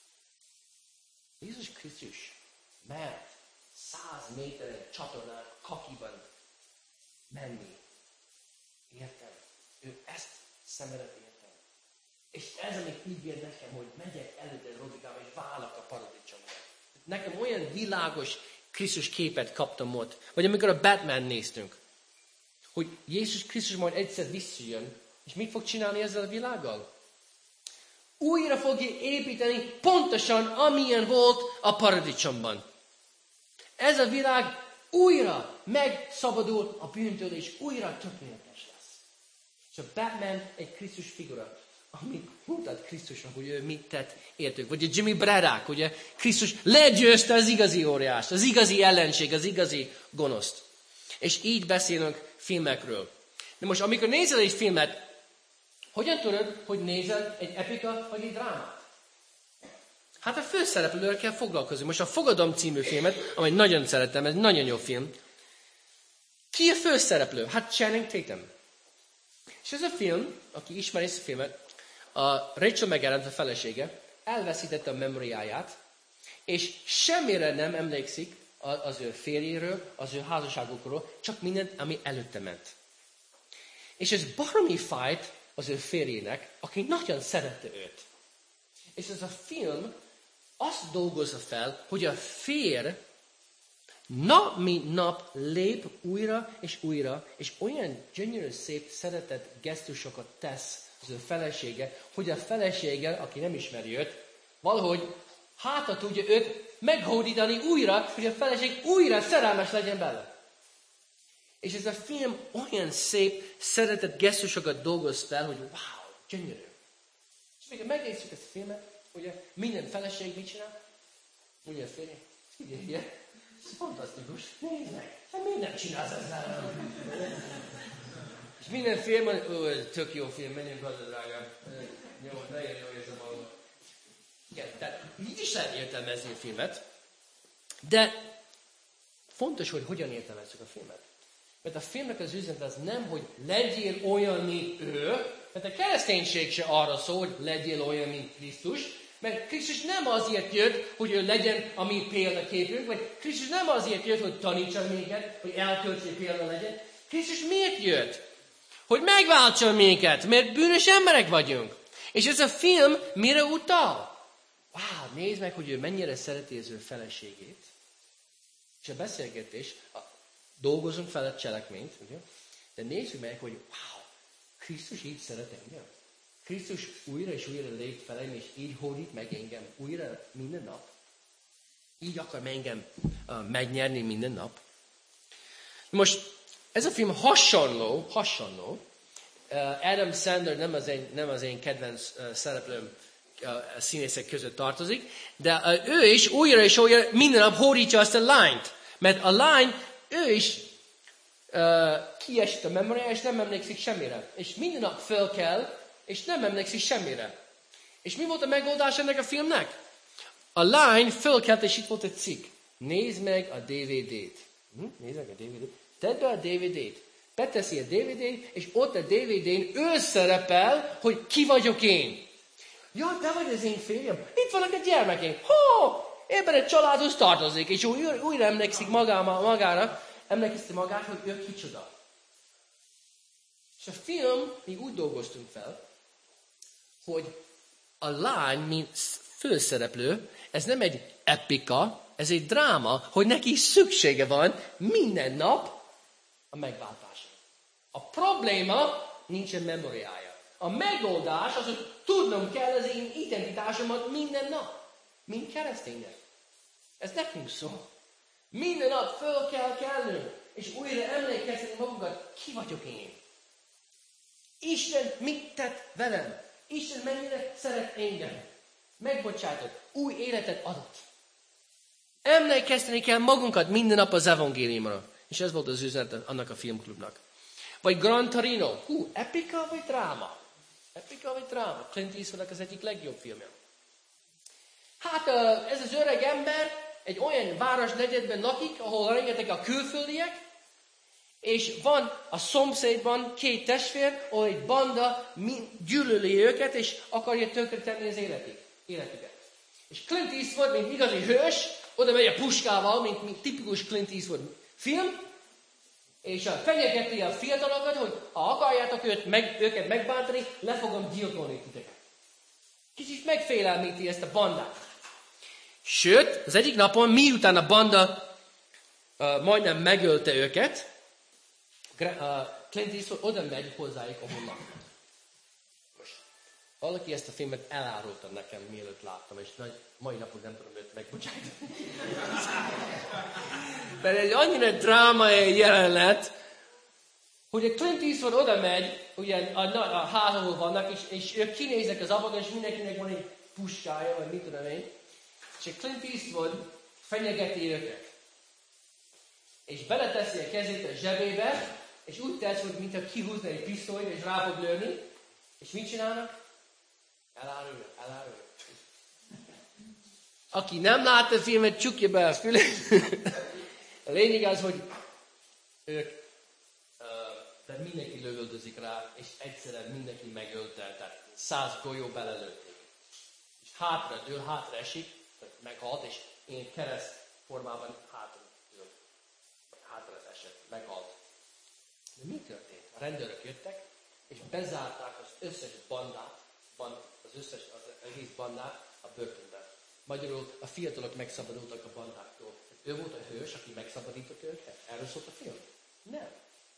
Jézus Krisztus mert száz méteren csatornán kakiban menni. Értem. Ő ezt szenvedett, értem. És ez, amit ígér nekem, hogy megyek előtte Robikám, és válok a paradicsomra. Nekem olyan világos Krisztus képet kaptam ott. Vagy amikor a Batman néztünk. Hogy Jézus Krisztus majd egyszer visszajön, és mit fog csinálni ezzel a világgal? Újra fogja építeni pontosan, amilyen volt a paradicsomban. Ez a világ újra megszabadul a bűntől, és újra tökéletes lesz. És a Batman egy Krisztus figura, ami mutat Krisztusnak, hogy ő mit tett értük. Vagy a Jimmy Braddock, ugye Krisztus legyőzte az igazi óriást, az igazi ellenség, az igazi gonoszt. És így beszélünk filmekről. De most, amikor nézel egy filmet, hogyan tudod, hogy nézel egy epika vagy egy drámát? Hát a főszereplővel kell foglalkozni. Most a Fogadom című filmet, amely nagyon szeretem, ez nagyon jó film. Ki a főszereplő? Hát Channing Tatum. És ez a film, aki ismeri ezt a filmet, a Rachel McAdams, a felesége, elveszítette a memóriáját, és semmire nem emlékszik az ő férjéről, az ő házasságukról, csak mindent, ami előtte ment. És ez baromi fájt az ő férjének, aki nagyon szerette őt. És ez a film azt dolgozza fel, hogy a férj nap mint nap lép újra és újra, és olyan gyönyörű, szép, szeretett gesztusokat tesz az ő felesége, hogy a felesége, aki nem ismeri őt, valahogy hátra tudja őt meghódítani újra, hogy a feleség újra szerelmes legyen bele. És ez a film olyan szép, szeretett gesztusokat dolgoz fel, hogy wow, gyönyörű. És még megnézzük ezt a filmet, ugye minden feleség mit csinál? Ugye a férje? Figyelj, ez fantasztikus. Nézd meg, hát miért nem csinálsz ezzel? És minden film, ó, ez tök jó film, menjünk haza, drágám. Jó, nagyon jó érzem magam. Igen, tehát így is lehet értelmezni a filmet, de fontos, hogy hogyan értelmezzük a filmet. Mert a filmnek az üzenet az nem, hogy legyél olyan, mint ő, mert a kereszténység se arra szól, hogy legyél olyan, mint Krisztus, mert Krisztus nem azért jött, hogy ő legyen a mi példaképünk, vagy Krisztus nem azért jött, hogy tanítson minket, hogy elköltség példa legyen. Krisztus miért jött? Hogy megváltson minket, mert bűnös emberek vagyunk. És ez a film mire utal? Wow, nézd meg, hogy ő mennyire szereti az ő feleségét. És a beszélgetés, a, dolgozunk fel a cselekményt, ugye? De nézzük meg, hogy wow, Krisztus így szeret engem. Krisztus újra és újra lép felem, és így hódít meg engem újra minden nap. Így akar engem uh, megnyerni minden nap. Most ez a film hasonló, hasonló. Uh, Adam Sandler nem az én, nem az én kedvenc uh, szereplőm a színészek között tartozik, de ő is újra és újra minden nap hódítja azt a lányt. Mert a lány, ő is uh, kiesett a memóriája, és nem emlékszik semmire. És minden nap föl kell, és nem emlékszik semmire. És mi volt a megoldás ennek a filmnek? A lány fölkelt, és itt volt egy cikk. Nézd meg a dé vé dét. Hm? Nézd meg a dé vé dét. Tedd be a dé vé dét. Beteszi a dé vé dét, és ott a dé vé dén ő szerepel, hogy ki vagyok én. Ja, te vagy az én férjem. Itt vannak a gyermekeim. Ho! Ebben egy családhoz tartozik, és újra, újra emlékszik magára, magára, emlékezte magát, hogy ő kicsoda. És a film, mi úgy dolgoztunk fel, hogy a lány, mint főszereplő, ez nem egy epika, ez egy dráma, hogy neki szüksége van minden nap a megváltásra. A probléma nincsen memóriája. A megoldás az, hogy tudnom kell az én identitásomat minden nap. Mint kereszténynek. Ez nekünk szól. Minden nap föl kell kelnünk, és újra emlékezni magunkat, ki vagyok én. Isten mit tett velem? Isten mennyire szeret engem? Megbocsátott, új életet adott. Emlékezteni kell magunkat minden nap az evangéliumra. És ez volt az üzenet annak a filmklubnak. Vagy Gran Torino. Hú, epika vagy dráma? Epika vagy dráma? Clint Eastwoodnak az egyik legjobb filmje. Hát ez az öreg ember egy olyan városnegyedben lakik, ahol rengeteg a külföldiek, és van a szomszédban két testvér, ahol egy banda gyűlöli őket, és akarja tönkretenni az életük, életüket. És Clint Eastwood, mint igazi hős, oda megy a puskával, mint, mint tipikus Clint Eastwood film, és fenyegeti a fiatalokat, hogy ha akarjátok őt meg, őket megbántani, le fogom gyilkolni titeket. Kicsit megfélelmíti ezt a bandát. Sőt, az egyik napon, miután a banda uh, majdnem megölte őket, uh, Clint Eastwood oda megy hozzájuk, ahol laknak. Most, valaki ezt a filmet elárulta nekem, mielőtt láttam, és nagy, mai napon nem tudom őt megbocsájtani. Mert egy annyira drámai jelenet, hogy a Clint Eastwood oda megy, ugye a, a, a ház, ahol vannak, és, és ők kinéznek az ablakon, és mindenkinek van egy puskája, vagy mit tudom én. És a Clint Eastwood fenyegeti őket. És beleteszi a kezét a zsebébe, és úgy tesz, hogy mintha kihúzna egy pisztolyt, és rá fog lőni. És mit csinálnak? Elárulja, elárulja. Aki nem látta a filmet, csukja be a fülét. A lényeg az, hogy ők, uh, de mindenki lövöldözik rá, és egyszerűen mindenki megölte, tehát száz golyó belelőtték. És hátra dől, hátra esik, meghalt, és én kereszt formában hátra dől. Hátra esett, meghalt. De mi történt? A rendőrök jöttek, és bezárták az összes bandát, band, az összes, az egész bandát a börtönben. Magyarul a fiatalok megszabadultak a bandáktól. Ő volt a hős, aki megszabadított őket? Erről szólt a film? Nem.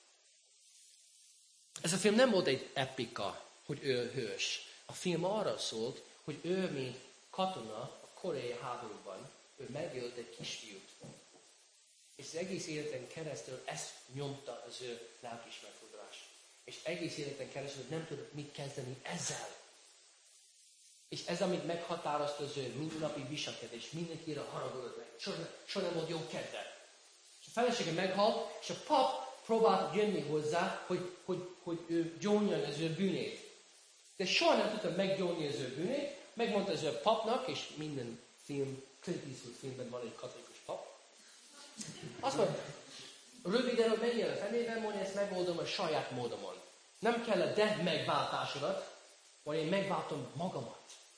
Ez a film nem volt egy epika, hogy ő hős. A film arra szólt, hogy ő, mint katona a koreai háborúban, ő megölt egy kisfiút. És az egész életen keresztül ezt nyomta az ő lelkis megfordulás. És egész életen keresztül nem tudott mit kezdeni ezzel. És ez, amit meghatározta az ő mindennapi viselkedés, mindenkire haragudott meg. Soha, soha nem volt jó kedve. És a felesége meghalt, és a pap próbált jönni hozzá, hogy, hogy, hogy ő gyónjon az ő bűnét. De soha nem tudta meggyónni az ő bűnét. Megmondta az ő papnak, és minden film, Clint Eastwood filmben van egy katolikus pap. Azt mondta, röviden, hogy menjél a fenében, mondja, ezt megoldom a saját módomon. Nem kell a de megváltásodat, vagy én megváltom magamat.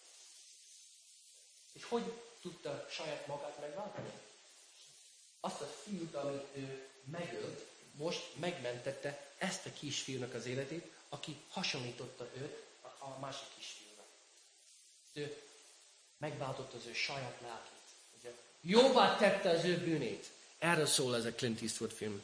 És hogy tudta saját magát megváltani? Azt a fiút, amit ő megölt, most megmentette ezt a kisfiúnak az életét, aki hasonlította őt a, a másik kisfiúnak. Ő megváltotta az ő saját lelkét. Ugye? Jóvá tette az ő bűnét. Erről szól ez a Clint Eastwood film.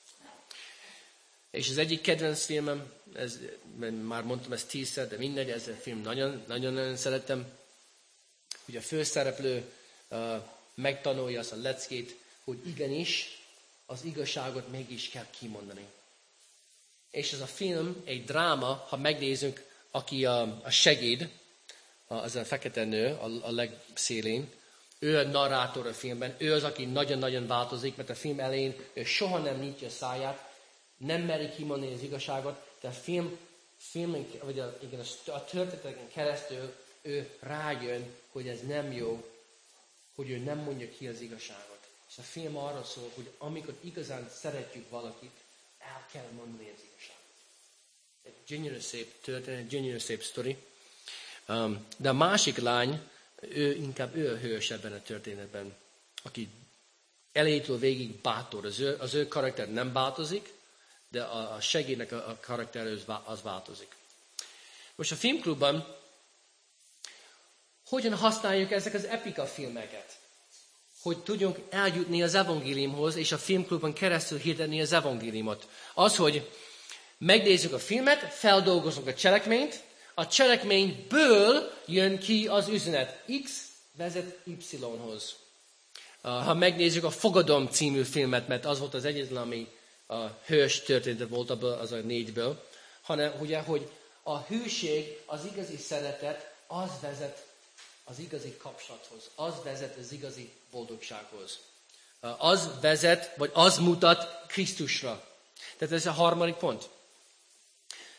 És az egyik kedvenc filmem, ez, már mondtam ezt tízszer, de mindegy, ez a film nagyon-nagyon szeretem. Hogy a főszereplő uh, megtanulja azt a leckét, hogy igenis, az igazságot mégis kell kimondani. És ez a film egy dráma, ha megnézzük, aki a, a segéd, az a fekete nő a, a legszélén, ő a narrátor a filmben, ő az, aki nagyon-nagyon változik, mert a film elején ő soha nem nyitja a száját, nem meri kimondani az igazságot, de a film, filmen, vagy a, igen, a történeteken keresztül ő rájön, hogy ez nem jó, hogy ő nem mondja ki az igazságot. És a film arra szól, hogy amikor igazán szeretjük valakit, el kell mondani az igazságot. Egy gyönyörű szép történet, egy gyönyörű szép sztori. Um, de a másik lány, ő inkább ő a hős ebben a történetben, aki elejétől végig bátor. Az ő, az ő karakter nem változik, de a, a segédnek a, a karakter az, az változik. Most a filmklubban hogyan használjuk ezek az epika filmeket? Hogy tudjunk eljutni az evangéliumhoz, és a filmklubban keresztül hirdetni az evangéliumot. Az, hogy megnézzük a filmet, feldolgozunk a cselekményt, a cselekményből jön ki az üzenet. X vezet Y-hoz. Ha megnézzük a Fogadom című filmet, mert az volt az egyetlen, ami a hős története volt abból, az a négyből, hanem ugye, hogy a hűség, az igazi szeretet, az vezet az igazi kapcsolathoz, az vezet az igazi boldogsághoz. Az vezet, vagy az mutat Krisztusra. Tehát ez a harmadik pont.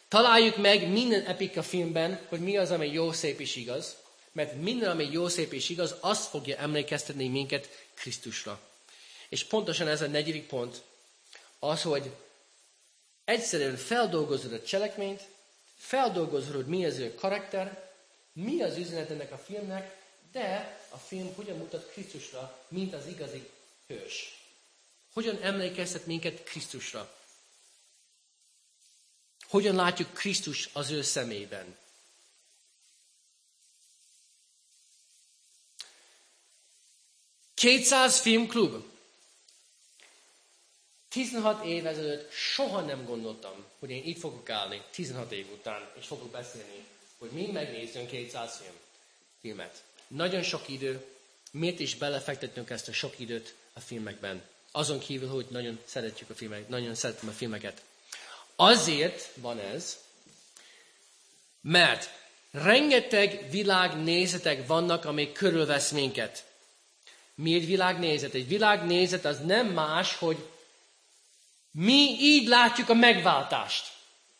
Találjuk meg minden epika filmben, hogy mi az, ami jó, szép és igaz. Mert minden, ami jó, szép és igaz, azt fogja emlékeztetni minket Krisztusra. És pontosan ez a negyedik pont, az, hogy egyszerűen feldolgozod a cselekményt, feldolgozod, hogy mi az ő karakter, mi az üzenet ennek a filmnek, de a film hogyan mutat Krisztusra, mint az igazi hős. Hogyan emlékeztet minket Krisztusra. Hogyan látjuk Krisztus az ő szemében. kétszáz filmklub. tizenhat év ezelőtt soha nem gondoltam, hogy én itt fogok állni, tizenhat év után, és fogok beszélni, hogy mi megnézzünk kétszáz film, filmet. Nagyon sok idő, miért is belefektettünk ezt a sok időt a filmekben? Azon kívül, hogy nagyon szeretjük a filmeket, nagyon szeretem a filmeket. Azért van ez, mert rengeteg világnézetek vannak, amik körülvesz minket. Mi egy világnézet? Egy világnézet az nem más, hogy mi így látjuk a megváltást.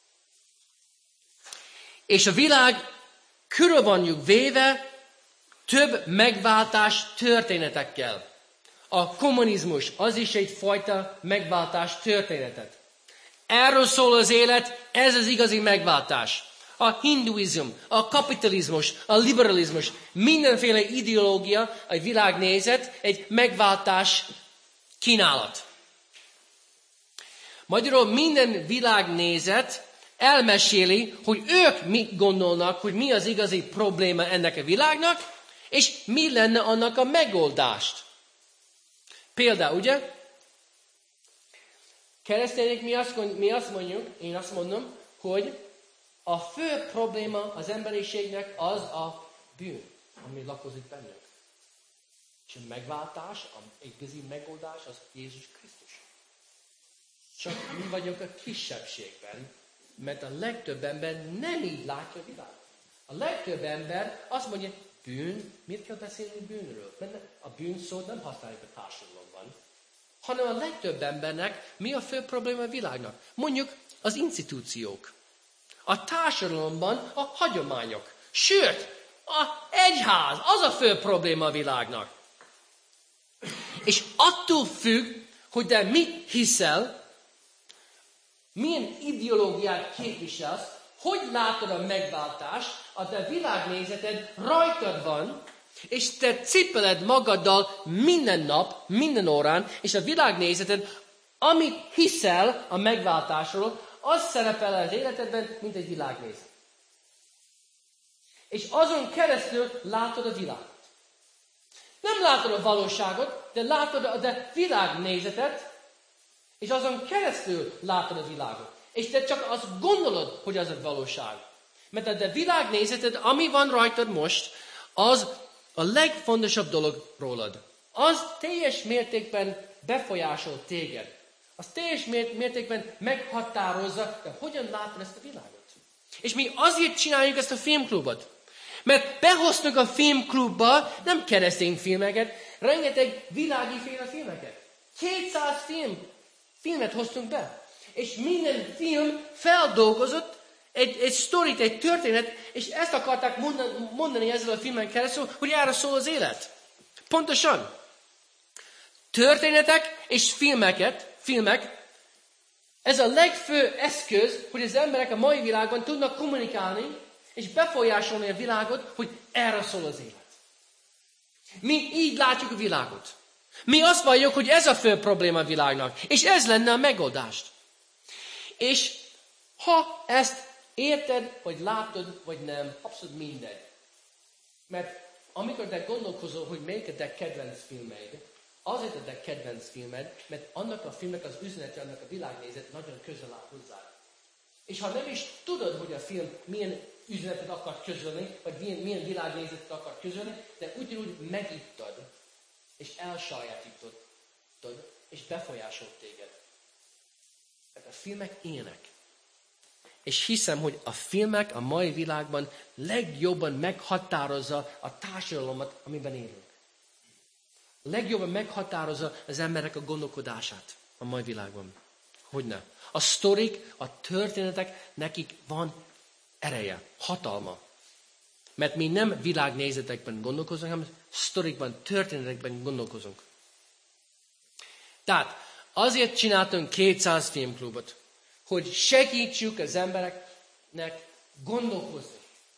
És a világ körül vanjuk véve több megváltás történetekkel. A kommunizmus az is egyfajta megváltás történetet. Erről szól az élet, ez az igazi megváltás. A hinduizm, a kapitalizmus, a liberalizmus, mindenféle ideológia, egy világnézet, egy megváltás kínálat. Magyarul minden világnézet elmeséli, hogy ők mit gondolnak, hogy mi az igazi probléma ennek a világnak, és mi lenne annak a megoldást. Például, ugye? Keresztények mi azt, mi azt mondjuk, én azt mondom, hogy a fő probléma az emberiségnek az a bűn, ami lakozik bennünk. És a megváltás, a igazi megoldás az Jézus Krisztus. Csak mi vagyunk a kisebbségben, mert a legtöbb ember nem így látja a világot. A legtöbb ember azt mondja, bűn, miért kell beszélni bűnről? Mert a bűn szót nem használjuk a társadalomban. Hanem a legtöbb embernek mi a fő probléma a világnak? Mondjuk az institúciók. A társadalomban a hagyományok. Sőt, a egyház, az a fő probléma a világnak. És attól függ, hogy te mit hiszel, milyen ideológiát képviselsz, hogy látod a megváltást, a te világnézeted rajtad van, és te cipeled magaddal minden nap, minden órán, és a világnézeted, amit hiszel a megváltásról, az szerepel az életedben, mint egy világnézet. És azon keresztül látod a világot. Nem látod a valóságot, de látod a te világnézetet, és azon keresztül látod a világot. És te csak azt gondolod, hogy az a valóság. Mert a te világnézeted, ami van rajtad most, az a legfontosabb dolog rólad. Az teljes mértékben befolyásol téged. Az teljes mértékben meghatározza, de hogyan látod ezt a világot. És mi azért csináljuk ezt a filmklubot. Mert behoztunk a filmklubba nem keresztény filmeket, rengeteg világi féle filmeket. kétszáz film, filmet hoztunk be. És minden film feldolgozott egy, egy sztorit, egy történet, és ezt akarták mondani, mondani ezzel a filmen keresztül, hogy erre szól az élet. Pontosan. Történetek és filmeket, filmek, ez a legfő eszköz, hogy az emberek a mai világban tudnak kommunikálni, és befolyásolni a világot, hogy erre szól az élet. Mi így látjuk a világot. Mi azt valljuk, hogy ez a fő probléma a világnak, és ez lenne a megoldást. És ha ezt érted, vagy látod, vagy nem, abszolút mindegy. Mert amikor te gondolkozol, hogy melyik a te kedvenc filmeid, azért a te kedvenc filmed, mert annak a filmnek az üzenete, annak a világnézet nagyon közel áll hozzá. És ha nem is tudod, hogy a film milyen üzenetet akar közölni, vagy milyen, milyen világnézetet akar közölni, de ugyanúgy megittad, és elsajátítod, és befolyásolt téged. Tehát a filmek ilyenek. És hiszem, hogy a filmek a mai világban legjobban meghatározza a társadalmat, amiben élünk. Legjobban meghatározza az emberek a gondolkodását a mai világban. Hogyne. A sztorik, a történetek, nekik van ereje, hatalma. Mert mi nem világnézetekben gondolkozunk, hanem sztorikban, történetekben gondolkozunk. Tehát azért csináltunk kétszáz filmklubot, hogy segítsük az embereknek gondolkozni.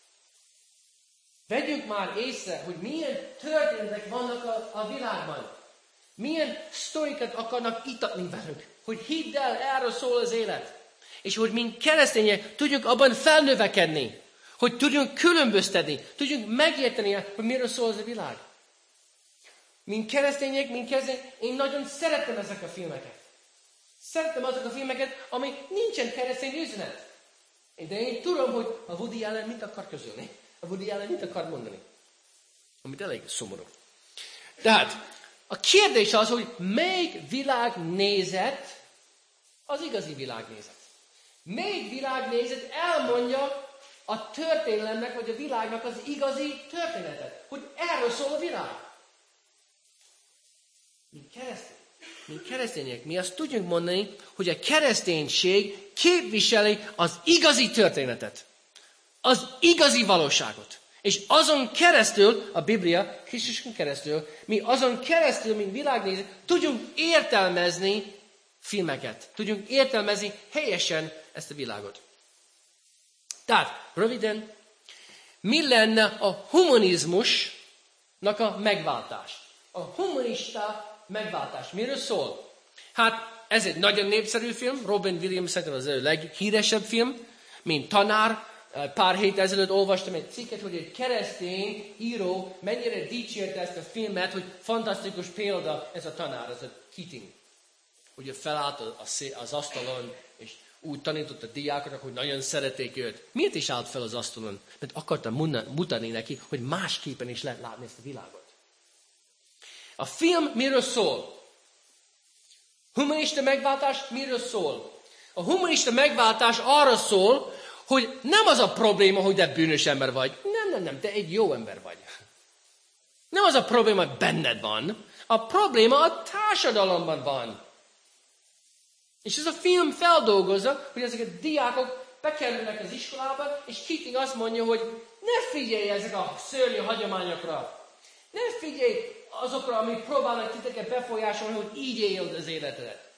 Vegyük már észre, hogy milyen történetek vannak a, a világban. Milyen sztorikat akarnak itatni velünk. Hogy hidd el, erről szól az élet. És hogy mint keresztények tudjunk abban felnövekedni. Hogy tudjunk különböztetni. Tudjunk megérteni, hogy miről szól az a világ. Mint keresztények, mint keresztények, én nagyon szeretem ezek a filmeket. Szeretem azok a filmeket, amik nincsen keresztény üzenet. De én tudom, hogy a Woody Allen mit akar közölni. A Woody Allen mit akar mondani. Amit elég szomorú. Tehát a kérdés az, hogy melyik világnézet az igazi világnézet. Melyik világnézet elmondja a történelemnek, vagy a világnak az igazi történetet. Hogy erről szól a világ. Mint keresztény. Mint keresztények, mi azt tudjuk mondani, hogy a kereszténység képviseli az igazi történetet. Az igazi valóságot. És azon keresztül, a Biblia, Krisztuson keresztül, mi azon keresztül, mint világnézők, tudjunk értelmezni filmeket. Tudjunk értelmezni helyesen ezt a világot. Tehát, röviden, mi lenne a humanizmusnak a megváltás? A humanista megváltás. Miről szól? Hát, ez egy nagyon népszerű film. Robin Williams szerintem az a leghíresebb film, mint tanár. Pár hét ezelőtt olvastam egy cikket, hogy egy keresztény író mennyire dicsérte ezt a filmet, hogy fantasztikus példa ez a tanár, ez a Keating. Ugye felállt az asztalon, és úgy tanított a diákoknak, hogy nagyon szerették őt. Miért is állt fel az asztalon? Mert akartam mutatni neki, hogy másképpen is lehet látni ezt a világot. A film miről szól? Humanista megváltás miről szól? A humanista megváltás arra szól, hogy nem az a probléma, hogy te bűnös ember vagy. Nem, nem, nem, te egy jó ember vagy. Nem az a probléma, hogy benned van. A probléma a társadalomban van. És ez a film feldolgozza, hogy ezek a diákok bekerülnek az iskolába, és Keating azt mondja, hogy ne figyelj ezek a szörnyű hagyományokra. Ne figyelj azokra, amik próbálnak titeket befolyásolni, hogy így éld az életedet.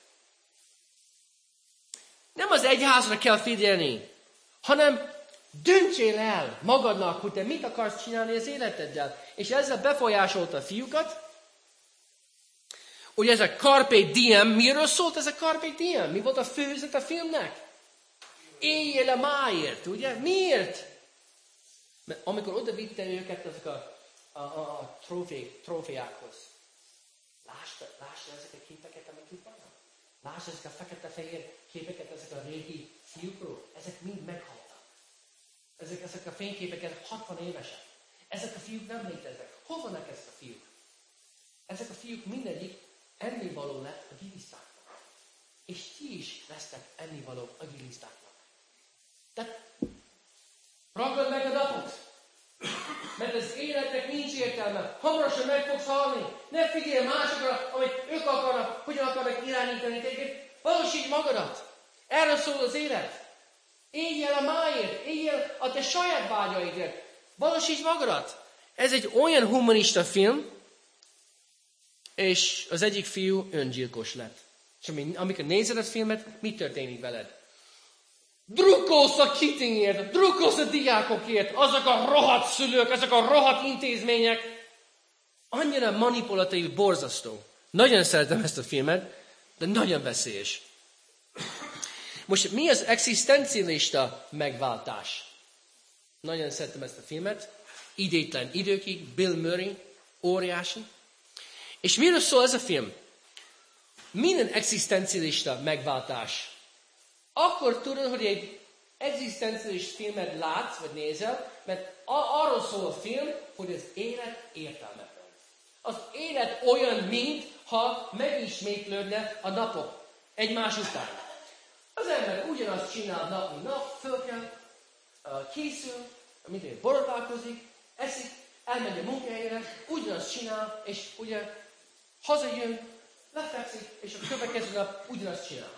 Nem az egyházra kell figyelni, hanem döntsél el magadnak, hogy te mit akarsz csinálni az életeddel. És ezzel befolyásolta a fiúkat. Ugye ez a Carpe Diem, miről szólt ez a Carpe Diem? Mi volt a főüzenet a filmnek? Éljél a máért, ugye? Miért? Mert amikor oda vitte őket ezek a, a, a, a trófé, trófeákhoz, lásd, lásd ezek a képeket, amik itt vannak? Lásd ezek a fekete-fehér képeket, ezek a régi fiúkról? Ezek mind meghaltak. Ezek, ezek a fényképek, ezek hatvan évesek. Ezek a fiúk nem léteznek. Hol vannak ezek a fiúk? Ezek a fiúk mindegyik ennivaló lett a gilisztáknak. És ti is lesztek ennivaló a gilisztáknak. Tehát ragad meg a napot. Mert az életnek nincs értelme. Hamarosan meg fogsz halni. Ne figyelj másokra, amit ők akarnak, hogyan akarnak irányítani téged. Valósítsd magadat. Erről szól az élet. Élj el a máért, élj el a te saját vágyaidért. Valósítsd magadat. Ez egy olyan humanista film, és az egyik fiú öngyilkos lett. És amikor nézed a filmet, mi történik veled? Drukkolsz a Keatingért, drukkolsz a diákokért, azok a rohadt szülők, ezek a rohadt intézmények. Annyira manipulatív, borzasztó. Nagyon szeretem ezt a filmet, de nagyon veszélyes. Most mi az egzisztencialista megváltás? Nagyon szeretem ezt a filmet. Idétlen időkig, Bill Murray, óriási. És miről szól ez a film? Minden egzisztencialista megváltás. Akkor tudod, hogy egy egzisztencialista filmet látsz, vagy nézel, mert arról szól a film, hogy az élet értelmetlen. Az élet olyan, mintha megismétlődne a napok egymás után. Az ember ugyanazt csinál nap, mint nap, föl kell, készül, mint borodálkozik, eszik, elmegy a munkahelyére, ugyanazt csinál, és ugye hazajön, lefekszik, és a következő nap ugyanazt csinál.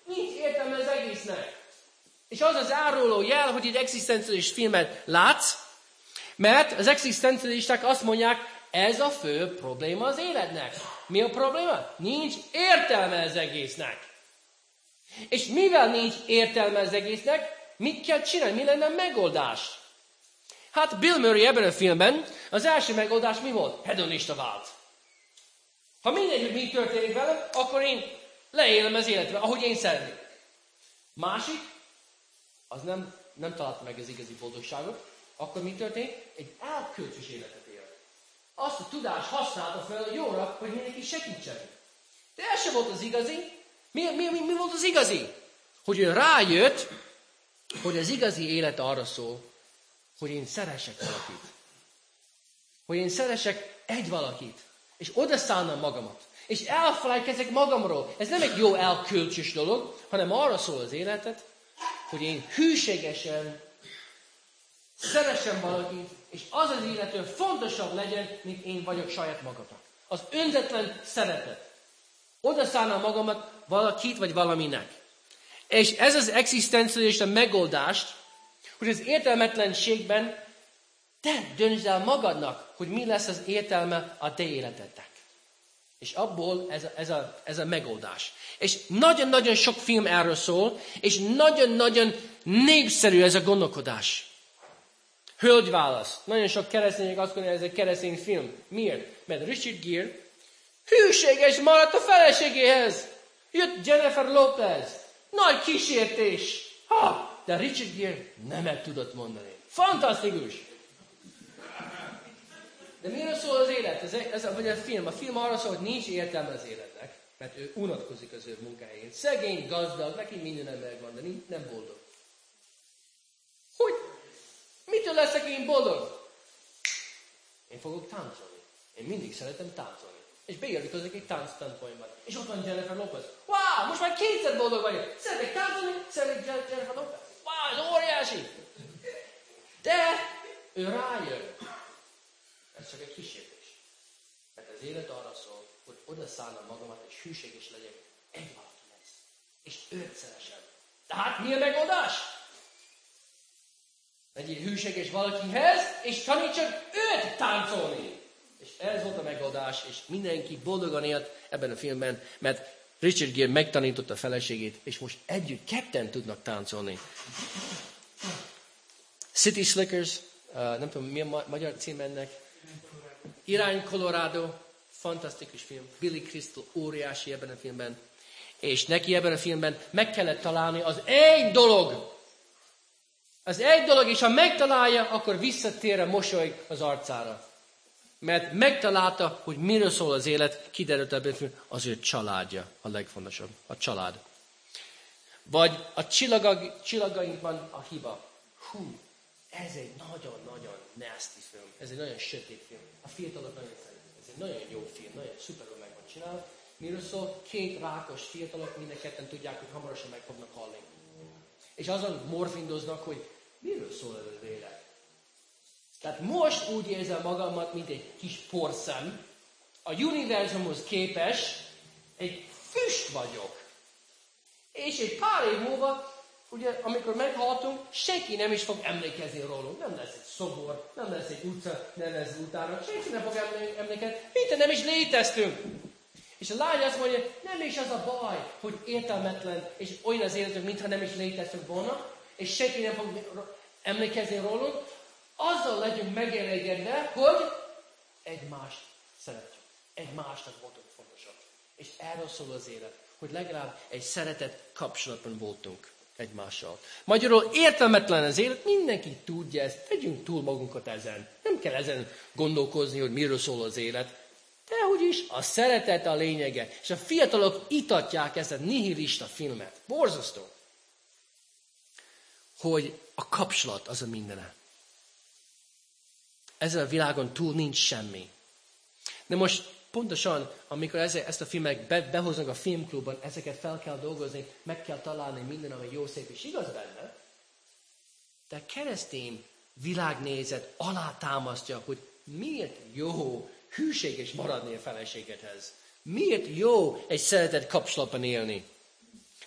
Nincs értelme az egésznek. És az az áruló jel, hogy egy egzisztenciális filmet látsz, mert az egzisztencialisták azt mondják, ez a fő probléma az életnek. Mi a probléma? Nincs értelme az egésznek. És mivel nincs értelme az egésznek, mit kell csinálni? Mi lenne a megoldás? Hát Bill Murray ebben a filmben az első megoldás mi volt? Hedonista vált. Ha mindegy, hogy mi történik velem, akkor én leélem az életbe, ahogy én szeretnék. Másik, az nem, nem találta meg az igazi boldogságot, akkor mi történt? Egy elkölcsös életet él. Azt a tudást használta fel jóra, hogy mindenki segítsen. De ez sem volt az igazi. Mi, mi, mi, mi volt az igazi? Hogy ő rájött, hogy az igazi élet arra szól, hogy én szeressek valakit. Hogy én szeressek egy valakit. És odaszállnám magamat. És elfelejtkezek magamról. Ez nem egy jó elkölcsös dolog, hanem arra szól az életet, hogy én hűségesen szeressem valakit, és az az illető fontosabb legyen, mint én vagyok saját magamnak. Az önzetlen szeretet. Odaszállnám magamat valakit vagy valaminek. És ez az egzisztenciális megoldást, hogy az értelmetlenségben te döntsd el magadnak, hogy mi lesz az értelme a te életednek. És abból ez a, ez a, ez a megoldás. És nagyon-nagyon sok film erről szól, és nagyon-nagyon népszerű ez a gondolkodás. Hölgyválasz. Nagyon sok keresztények azt gondolják, ez egy keresztény film. Miért? Mert Richard Gere hűséges maradt a feleségéhez. Jött Jennifer Lopez. Nagy kísértés. Ha, de Richard Gere nemet tudott mondani. Fantasztikus! De miről szól az élet? Ez, ez a, vagy a film? A film arra szól, hogy nincs értelme az életnek, mert ő unatkozik az ő munkáján. Szegény, gazdag, neki minden megvan, de nem boldog. Hogy? Mitől leszek én boldog? Én fogok táncolni. Én mindig szeretem táncolni. És bejelentkezik egy tánctanfolyamban. És ott van Jennifer Lopez. Wow, most már kétszer boldog vagyok. Szeretek táncolni, szeretek Jennifer Lopez. Wow, ez óriási. De ő rájön. Ez csak egy kísértés. Mert az élet arra szól, hogy odaszállnam magamat, és hűséges legyek egy valakihez. És őt szeresem. Tehát mi a megoldás? Legyél hűséges valakihez, és tanítsak őt táncolni. És ez volt a megoldás, és mindenki boldogan élt ebben a filmben, mert Richard Gere megtanította a feleségét, és most együtt ketten tudnak táncolni. City Slickers, uh, nem tudom, mi a magyar cím ennek. Irány Colorado, fantasztikus film. Billy Crystal óriási ebben a filmben. És neki ebben a filmben meg kellett találni az egy dolog. Az egy dolog, és ha megtalálja, akkor visszatér a mosolyg az arcára. Mert megtalálta, hogy miről szól az élet, kiderült ebben a filmben, az ő családja a legfontosabb. A család. Vagy a csillagag, csillagainkban a hiba. Hú, ez egy nagyon-nagyon nasty film. Ez egy nagyon sötét film. A fiatalok nagyon szeretik. Ez egy nagyon jó film, nagyon szuperül meg van csinálva. Miről szól? Két rákos fiatalok, minden ketten tudják, hogy hamarosan meg fognak halni. És azon morfindoznak, hogy miről szól ez az élet. Tehát most úgy érzem magamat, mint egy kis porszem. A univerzumhoz képes egy füst vagyok. És egy pár év múlva, ugye, amikor meghaltunk, senki nem is fog emlékezni rólunk. Nem lesz egy szobor, nem lesz egy utca nevezve utána. Senki nem fog emlékezni, mint nem is léteztünk. És a lány azt mondja, nem is az a baj, hogy értelmetlen, és olyan az életünk, mintha nem is léteztünk volna, és senki nem fog emlékezni rólunk. Azzal legyünk megelégedve, hogy egymást szeretjük. Egymásnak voltunk fontosak. És erről szól az élet, hogy legalább egy szeretett kapcsolatban voltunk egymással. Magyarul értelmetlen az élet, mindenki tudja ezt, tegyünk túl magunkat ezen. Nem kell ezen gondolkozni, hogy miről szól az élet. De úgyis a szeretet a lényege. És a fiatalok itatják ezt a nihilista filmet. Borzasztó. Hogy a kapcsolat az a mindene. Ezen a világon túl nincs semmi. De most pontosan, amikor ezt a filmet behoznak a filmklubban, ezeket fel kell dolgozni, meg kell találni minden, ami jó, szép és igaz benne. De a keresztény világnézet alátámasztja, hogy miért jó hűséges maradni a feleségedhez. Miért jó egy szeretett kapcsolatban élni.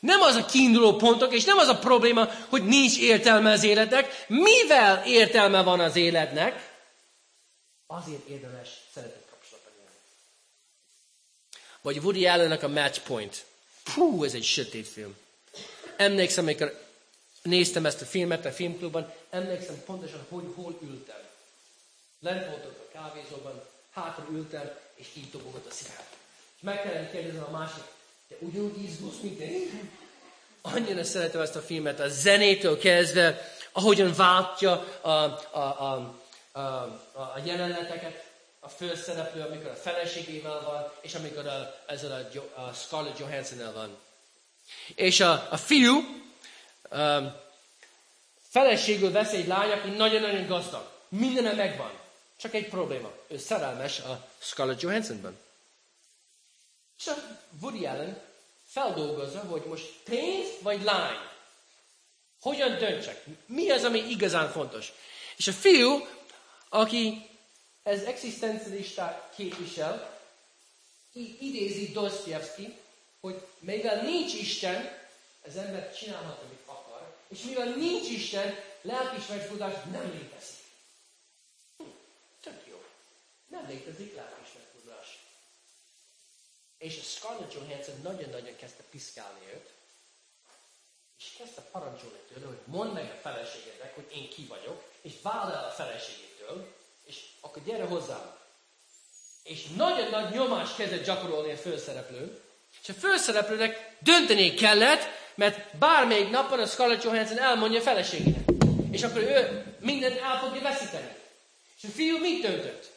Nem az a kiinduló pontok, és nem az a probléma, hogy nincs értelme az életnek. Mivel értelme van az életnek, azért érdemes szeretett kapcsolatban élni. Vagy Woody Allennek a Match Point. Hú, ez egy sötét film. Emlékszem, amikor néztem ezt a filmet a filmklubban, emlékszem pontosan, hogy hol ültem. Lent voltunk a kávézóban, hátra ültem, és így dobogott a szívem. És meg kellene kérdeznem a másik, te ugyanúgy izgulsz, mint én? Annyira szeretem ezt a filmet, a zenétől kezdve, ahogyan váltja a, a, a, a, a, a jeleneteket, a főszereplő, amikor a feleségével van, és amikor a, ezzel a, a Scarlett Johanssonnal van. És a, a fiú a feleségül vesz egy lány, aki nagyon-nagyon gazdag. Mindene megvan. Csak egy probléma. Ő szerelmes a Scarlett Johanssonban. És a Woody Allen feldolgozza, hogy most pénz vagy lány. Hogyan döntsek? Mi az, ami igazán fontos? És a fiú, aki ez egzisztencialistát képvisel, idézi Dostoyevsky, hogy mivel nincs Isten, az ember csinálhat, amit akar, és mivel nincs Isten, lelkiismert tudás nem létezik. Hm, tök jó. Nem létezik lelkiismert tudás. És a Scarlett Johansson nagyon-nagyon kezdte piszkálni őt, és kezdte parancsolni tőle, hogy mondd meg a feleségednek, hogy én ki vagyok, és váld el a feleségétől, és akkor gyere hozzám. És nagyon nagy nyomást kezdett gyakorolni a főszereplő, és a főszereplőnek dönteni kellett, mert bármelyik napon a Scarlett Johansson elmondja a feleségének. És akkor ő mindent el fogja veszíteni. És a fiú mit döntött?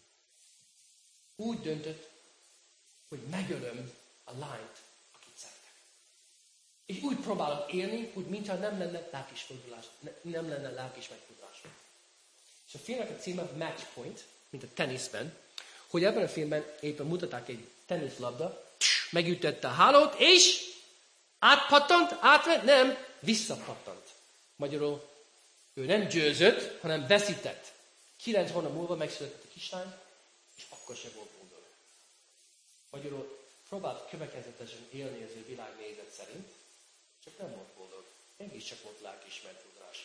Úgy döntött, hogy megölöm a lányt, akit szeretek. És úgy próbálom élni, úgy mintha nem lenne lelkismerdulás, nem lenne lelkismerdulás. És a filmnek a címe Match Point, mint a teniszben, hogy ebben a filmben éppen mutatták egy teniszlabda, megütötte a hálót, és átpattant, átvett, nem, visszapattant. Magyarul ő nem győzött, hanem veszített. Kilenc hónap múlva megszületett a kislány, és akkor se volt boldog. Magyarul próbált következetesen élni az ő világnézet szerint, csak nem volt boldog. Mégiscsak volt lelkiismert tudás.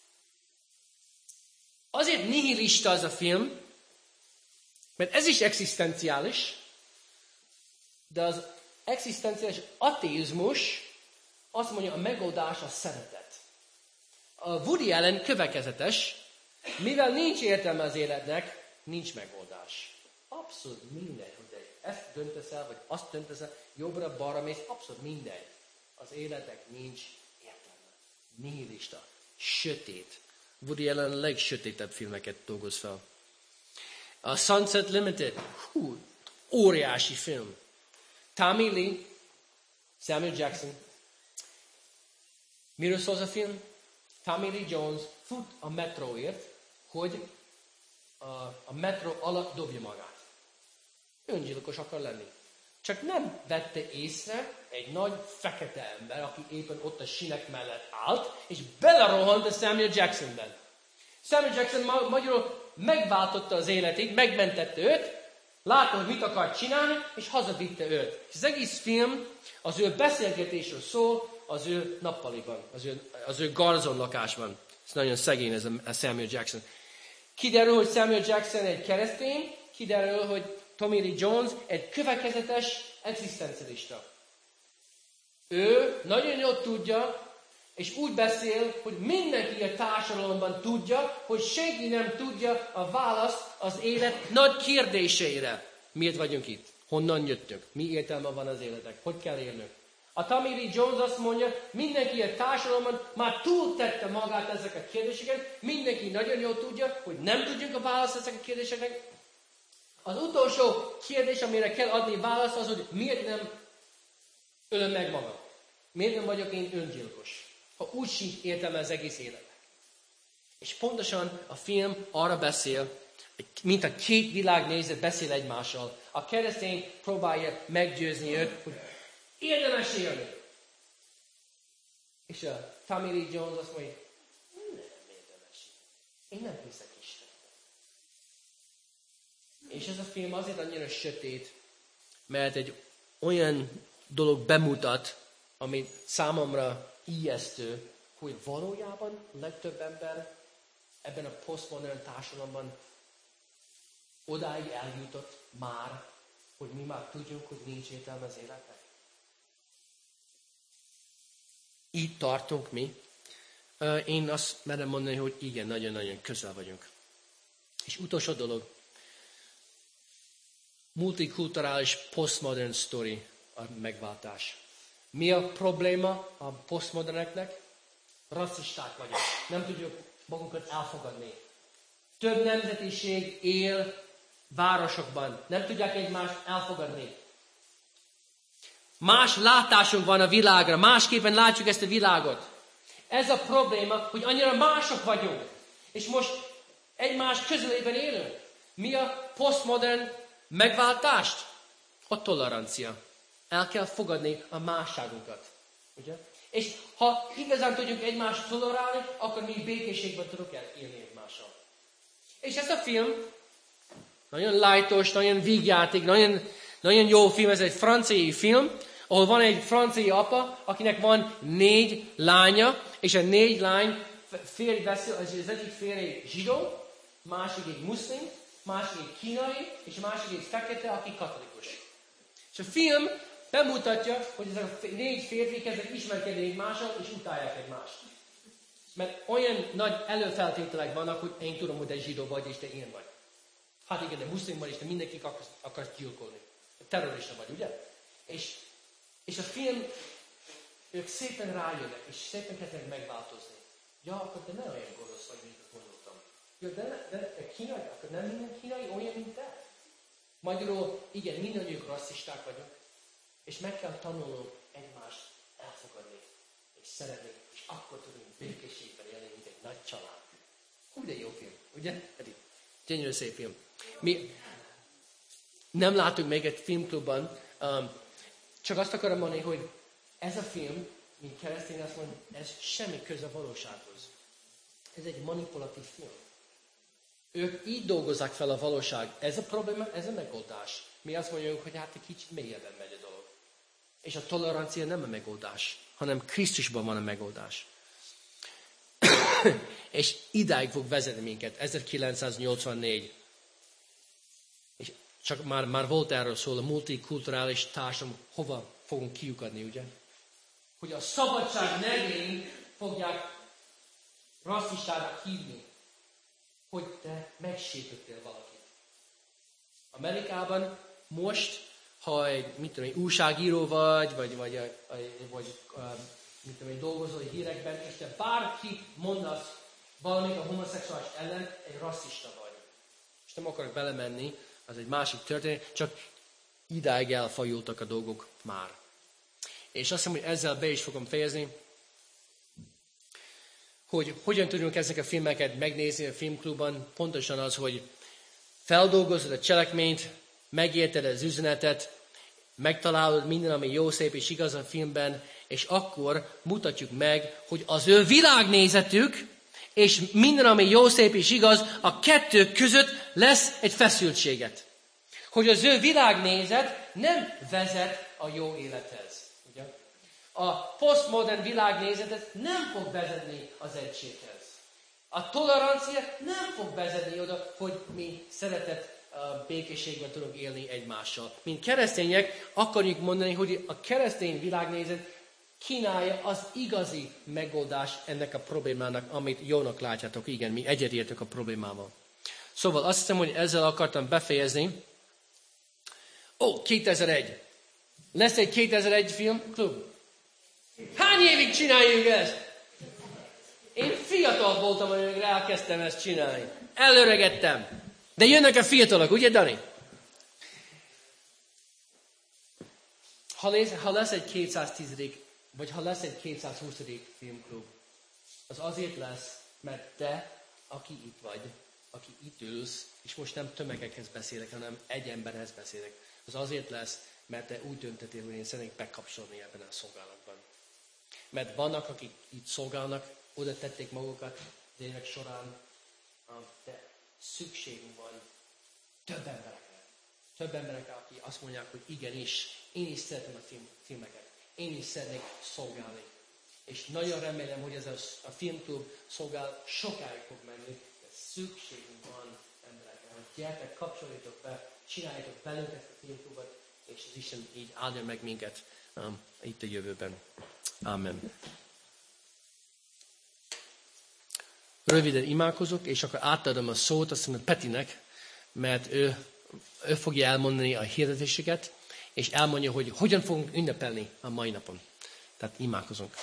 Azért nihilista az a film, mert ez is egzisztenciális, de az egzisztenciális ateizmus azt mondja, a megoldás a szeretet. A Woody Allen következetes, mivel nincs értelme az életnek, nincs megoldás. Abszolút mindegy, hogy ezt döntesz el, vagy azt döntesz el, jobbra-balra mész, abszolút mindegy. Az életnek nincs értelme. Nihilista. Sötét. Woody Allen a legsötétebb filmeket dolgoz fel. A Sunset Limited. Hú, óriási film. Tommy Lee, Samuel Jackson. Miről szól az a film? Tommy Lee Jones fut a metróért, hogy a, a metró alatt dobja magát. Öngyilkos akar lenni. Csak nem vette észre egy nagy fekete ember, aki éppen ott a sinek mellett állt, és belerohant a Samuel Jacksonben. Samuel Jackson ma- magyarul megváltotta az életét, megmentette őt, látta, hogy mit akar csinálni, és hazavitte őt. És az egész film az ő beszélgetésről szól, az ő nappaliban, az ő, az ő garzon lakásban. Ez nagyon szegény ez a Samuel Jackson. Kiderül, hogy Samuel Jackson egy keresztény, kiderül, hogy Tommy Lee Jones egy következetes egzisztencialista. Ő nagyon jól tudja, és úgy beszél, hogy mindenki a társadalomban tudja, hogy senki nem tudja a választ az élet nagy kérdéseire. Miért vagyunk itt? Honnan jöttünk? Mi értelme van az életnek? Hogy kell élnünk? A Tommy Lee Jones azt mondja, mindenki a társadalomban már túltette magát ezek a kérdéseket, mindenki nagyon jól tudja, hogy nem tudjuk a választ ezek a kérdéseknek. Az utolsó kérdés, amire kell adni választ, az, hogy miért nem ölöm meg magam? Miért nem vagyok én öngyilkos? Ha úgy sincs értelme az egész életnek. És pontosan a film arra beszél, mint a két világnézet beszél egymással. A keresztény próbálja meggyőzni őt, hogy érdemes élni. És a Tommy Lee Jones azt mondja, nem érdemes. Én nem hiszek Istenben. És ez a film azért annyira sötét, mert egy olyan dolog bemutat ami számomra ijesztő, hogy valójában a legtöbb ember ebben a posztmodern társadalomban odáig eljutott már, hogy mi már tudjuk, hogy nincs értelme az életnek. Így tartunk mi. Én azt merem mondani, hogy igen, nagyon-nagyon közel vagyunk. És utolsó dolog, multikulturális postmodern story a megváltás. Mi a probléma a postmoderneknek? Rasszisták vagyunk. Nem tudjuk magunkat elfogadni. Több nemzetiség él városokban. Nem tudják egymást elfogadni. Más látásunk van a világra. Másképpen látjuk ezt a világot. Ez a probléma, hogy annyira mások vagyunk. És most egymás közelében élünk. Mi a postmodern megváltást? A tolerancia. El kell fogadni a másságunkat. Ugye? És ha igazán tudjuk egymást tolerálni, akkor mi békességben tudunk élni egymással. És ez a film nagyon lájtos, nagyon vígjáték, nagyon, nagyon jó film, ez egy franciai film, ahol van egy franciai apa, akinek van négy lánya, és a négy lány férj beszél, az egyik férj egy zsidó, másik egy muszlim, másik egy kínai, és másik egy fekete, aki katolikus. És a film bemutatja, hogy ezek a négy férfi kezdek ismerkedni egymással, és utálják egymást. Mert olyan nagy előfeltételek vannak, hogy én tudom, hogy te zsidó vagy, és te ilyen vagy. Hát igen, de muszlim vagy, és te mindenki akarsz, akarsz gyilkolni. Terrorista vagy, ugye? És, és a film, ők szépen rájönnek, és szépen kezdenek megváltozni. Ja, akkor te nem olyan gonosz vagy, mint gondoltam. Ja, de, de, de kínai, akkor nem minden kínai olyan, mint te. Magyarul, igen, mindannyiuk rasszisták vagyunk, és meg kell tanulnunk egymást elfogadni, és szeretni, és akkor tudunk békességben élni, mint egy nagy család. Hú, de jó film, ugye? Eddig. Gyönyörű szép film. Mi nem látunk még egy filmklubban, um, csak azt akarom mondani, hogy ez a film, mint keresztény azt mondja, ez semmi köze a valósághoz. Ez egy manipulatív film. Ők így dolgozzák fel a valóság. Ez a probléma, ez a megoldás. Mi azt mondjuk, hogy hát egy kicsit mélyebben megy a dolog. És a tolerancia nem a megoldás, hanem Krisztusban van a megoldás. És idáig fog vezetni minket, ezerkilencszáznyolcvannégy. És csak már, már volt erről szól, a multikulturális társadalom hova fogunk kiukadni, ugye? Hogy a szabadság nevén fogják rasszistának hívni, hogy te megsértöttél valakit. Amerikában most, ha egy, mit tudom, egy újságíró vagy, vagy, vagy, vagy mit tudom, egy dolgozó egy hírekben, és te bárki mondasz valamit a homoszexuális ellen, egy rasszista vagy. És nem akarok belemenni, az egy másik történet, csak idáig elfajultak a dolgok már. És azt hiszem, hogy ezzel be is fogom fejezni, hogy hogyan tudunk ezek a filmeket megnézni a filmklubban, pontosan az, hogy feldolgozod a cselekményt, megérted az üzenetet, megtalálod minden, ami jó, szép és igaz a filmben, és akkor mutatjuk meg, hogy az ő világnézetük, és minden, ami jó, szép és igaz, a kettő között lesz egy feszültséget. Hogy az ő világnézet nem vezet a jó élethez. Ugye? A posztmodern világnézetet nem fog vezetni az egységhez. A tolerancia nem fog vezetni oda, hogy mi szeretet, békességben tudunk élni egymással. Mint keresztények akarjuk mondani, hogy a keresztény világnézet kínálja az igazi megoldást ennek a problémának, amit jónak látjátok. Igen, mi egyetértünk a problémával. Szóval azt hiszem, hogy ezzel akartam befejezni. Ó, kétezer-egy. Lesz egy kétezer-egy filmklub? Hány évig csináljuk ezt? Én fiatal voltam, amikor elkezdtem ezt csinálni. Előregettem. De jönnek a fiatalok, ugye, Dani? Ha lesz, ha lesz egy kétszáztíz. vagy ha lesz egy kétszázhúsz. filmklub, az azért lesz, mert te, aki itt vagy, aki itt ülsz, és most nem tömegekhez beszélek, hanem egy emberhez beszélek, az azért lesz, mert te úgy döntöttél, hogy én szeretnék bekapcsolni ebben a szolgálatban. Mert vannak, akik itt szolgálnak, oda tették magukat az évek során, de szükségünk van több emberekre. Több emberekre, akik azt mondják, hogy igenis, én is szeretem a film, filmeket. én is szeretnék szolgálni. És nagyon remélem, hogy ez a, a filmklub szolgál sokáig fog menni, de szükségünk van emberekre, hogy gyertek, kapcsoljatok be, csináljátok velünk ezt a filmklubot, és az Isten így áldja meg minket um, itt a jövőben. Amen. Röviden imádkozok, és akkor átadom a szót azt mondom Petinek, mert ő, ő fogja elmondani a hirdetéseket, és elmondja, hogy hogyan fogunk ünnepelni a mai napon. Tehát imádkozunk.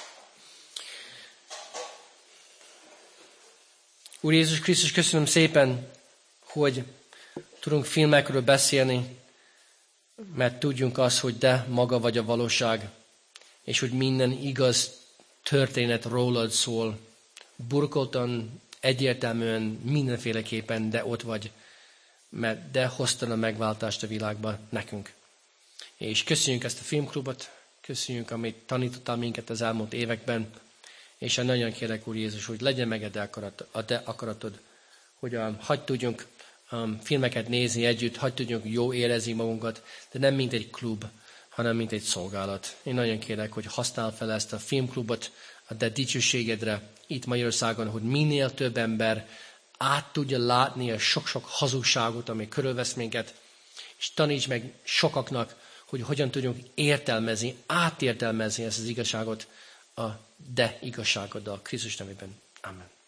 Úr Jézus Krisztus, köszönöm szépen, hogy tudunk filmekről beszélni, mert tudjunk azt, hogy te maga vagy a valóság, és hogy minden igaz történet rólad szól. Burkoltan, egyértelműen, mindenféleképpen, de ott vagy, mert te hoztad a megváltást a világba nekünk. És köszönjük ezt a filmklubot, köszönjük, amit tanítottál minket az elmúlt években, és nagyon kérlek, Úr Jézus, hogy legyen meg a te akaratod, hogy um, hagy tudjunk um, filmeket nézni együtt, hagy tudjunk jó érezni magunkat, de nem mint egy klub, hanem mint egy szolgálat. Én nagyon kérlek, hogy használ fel ezt a filmklubot a te dicsőségedre itt Magyarországon, hogy minél több ember át tudja látni a sok-sok hazugságot, ami körülvesz minket, és taníts meg sokaknak, hogy hogyan tudjunk értelmezni, átértelmezni ezt az igazságot a de igazságoddal Krisztus nevében. Amen.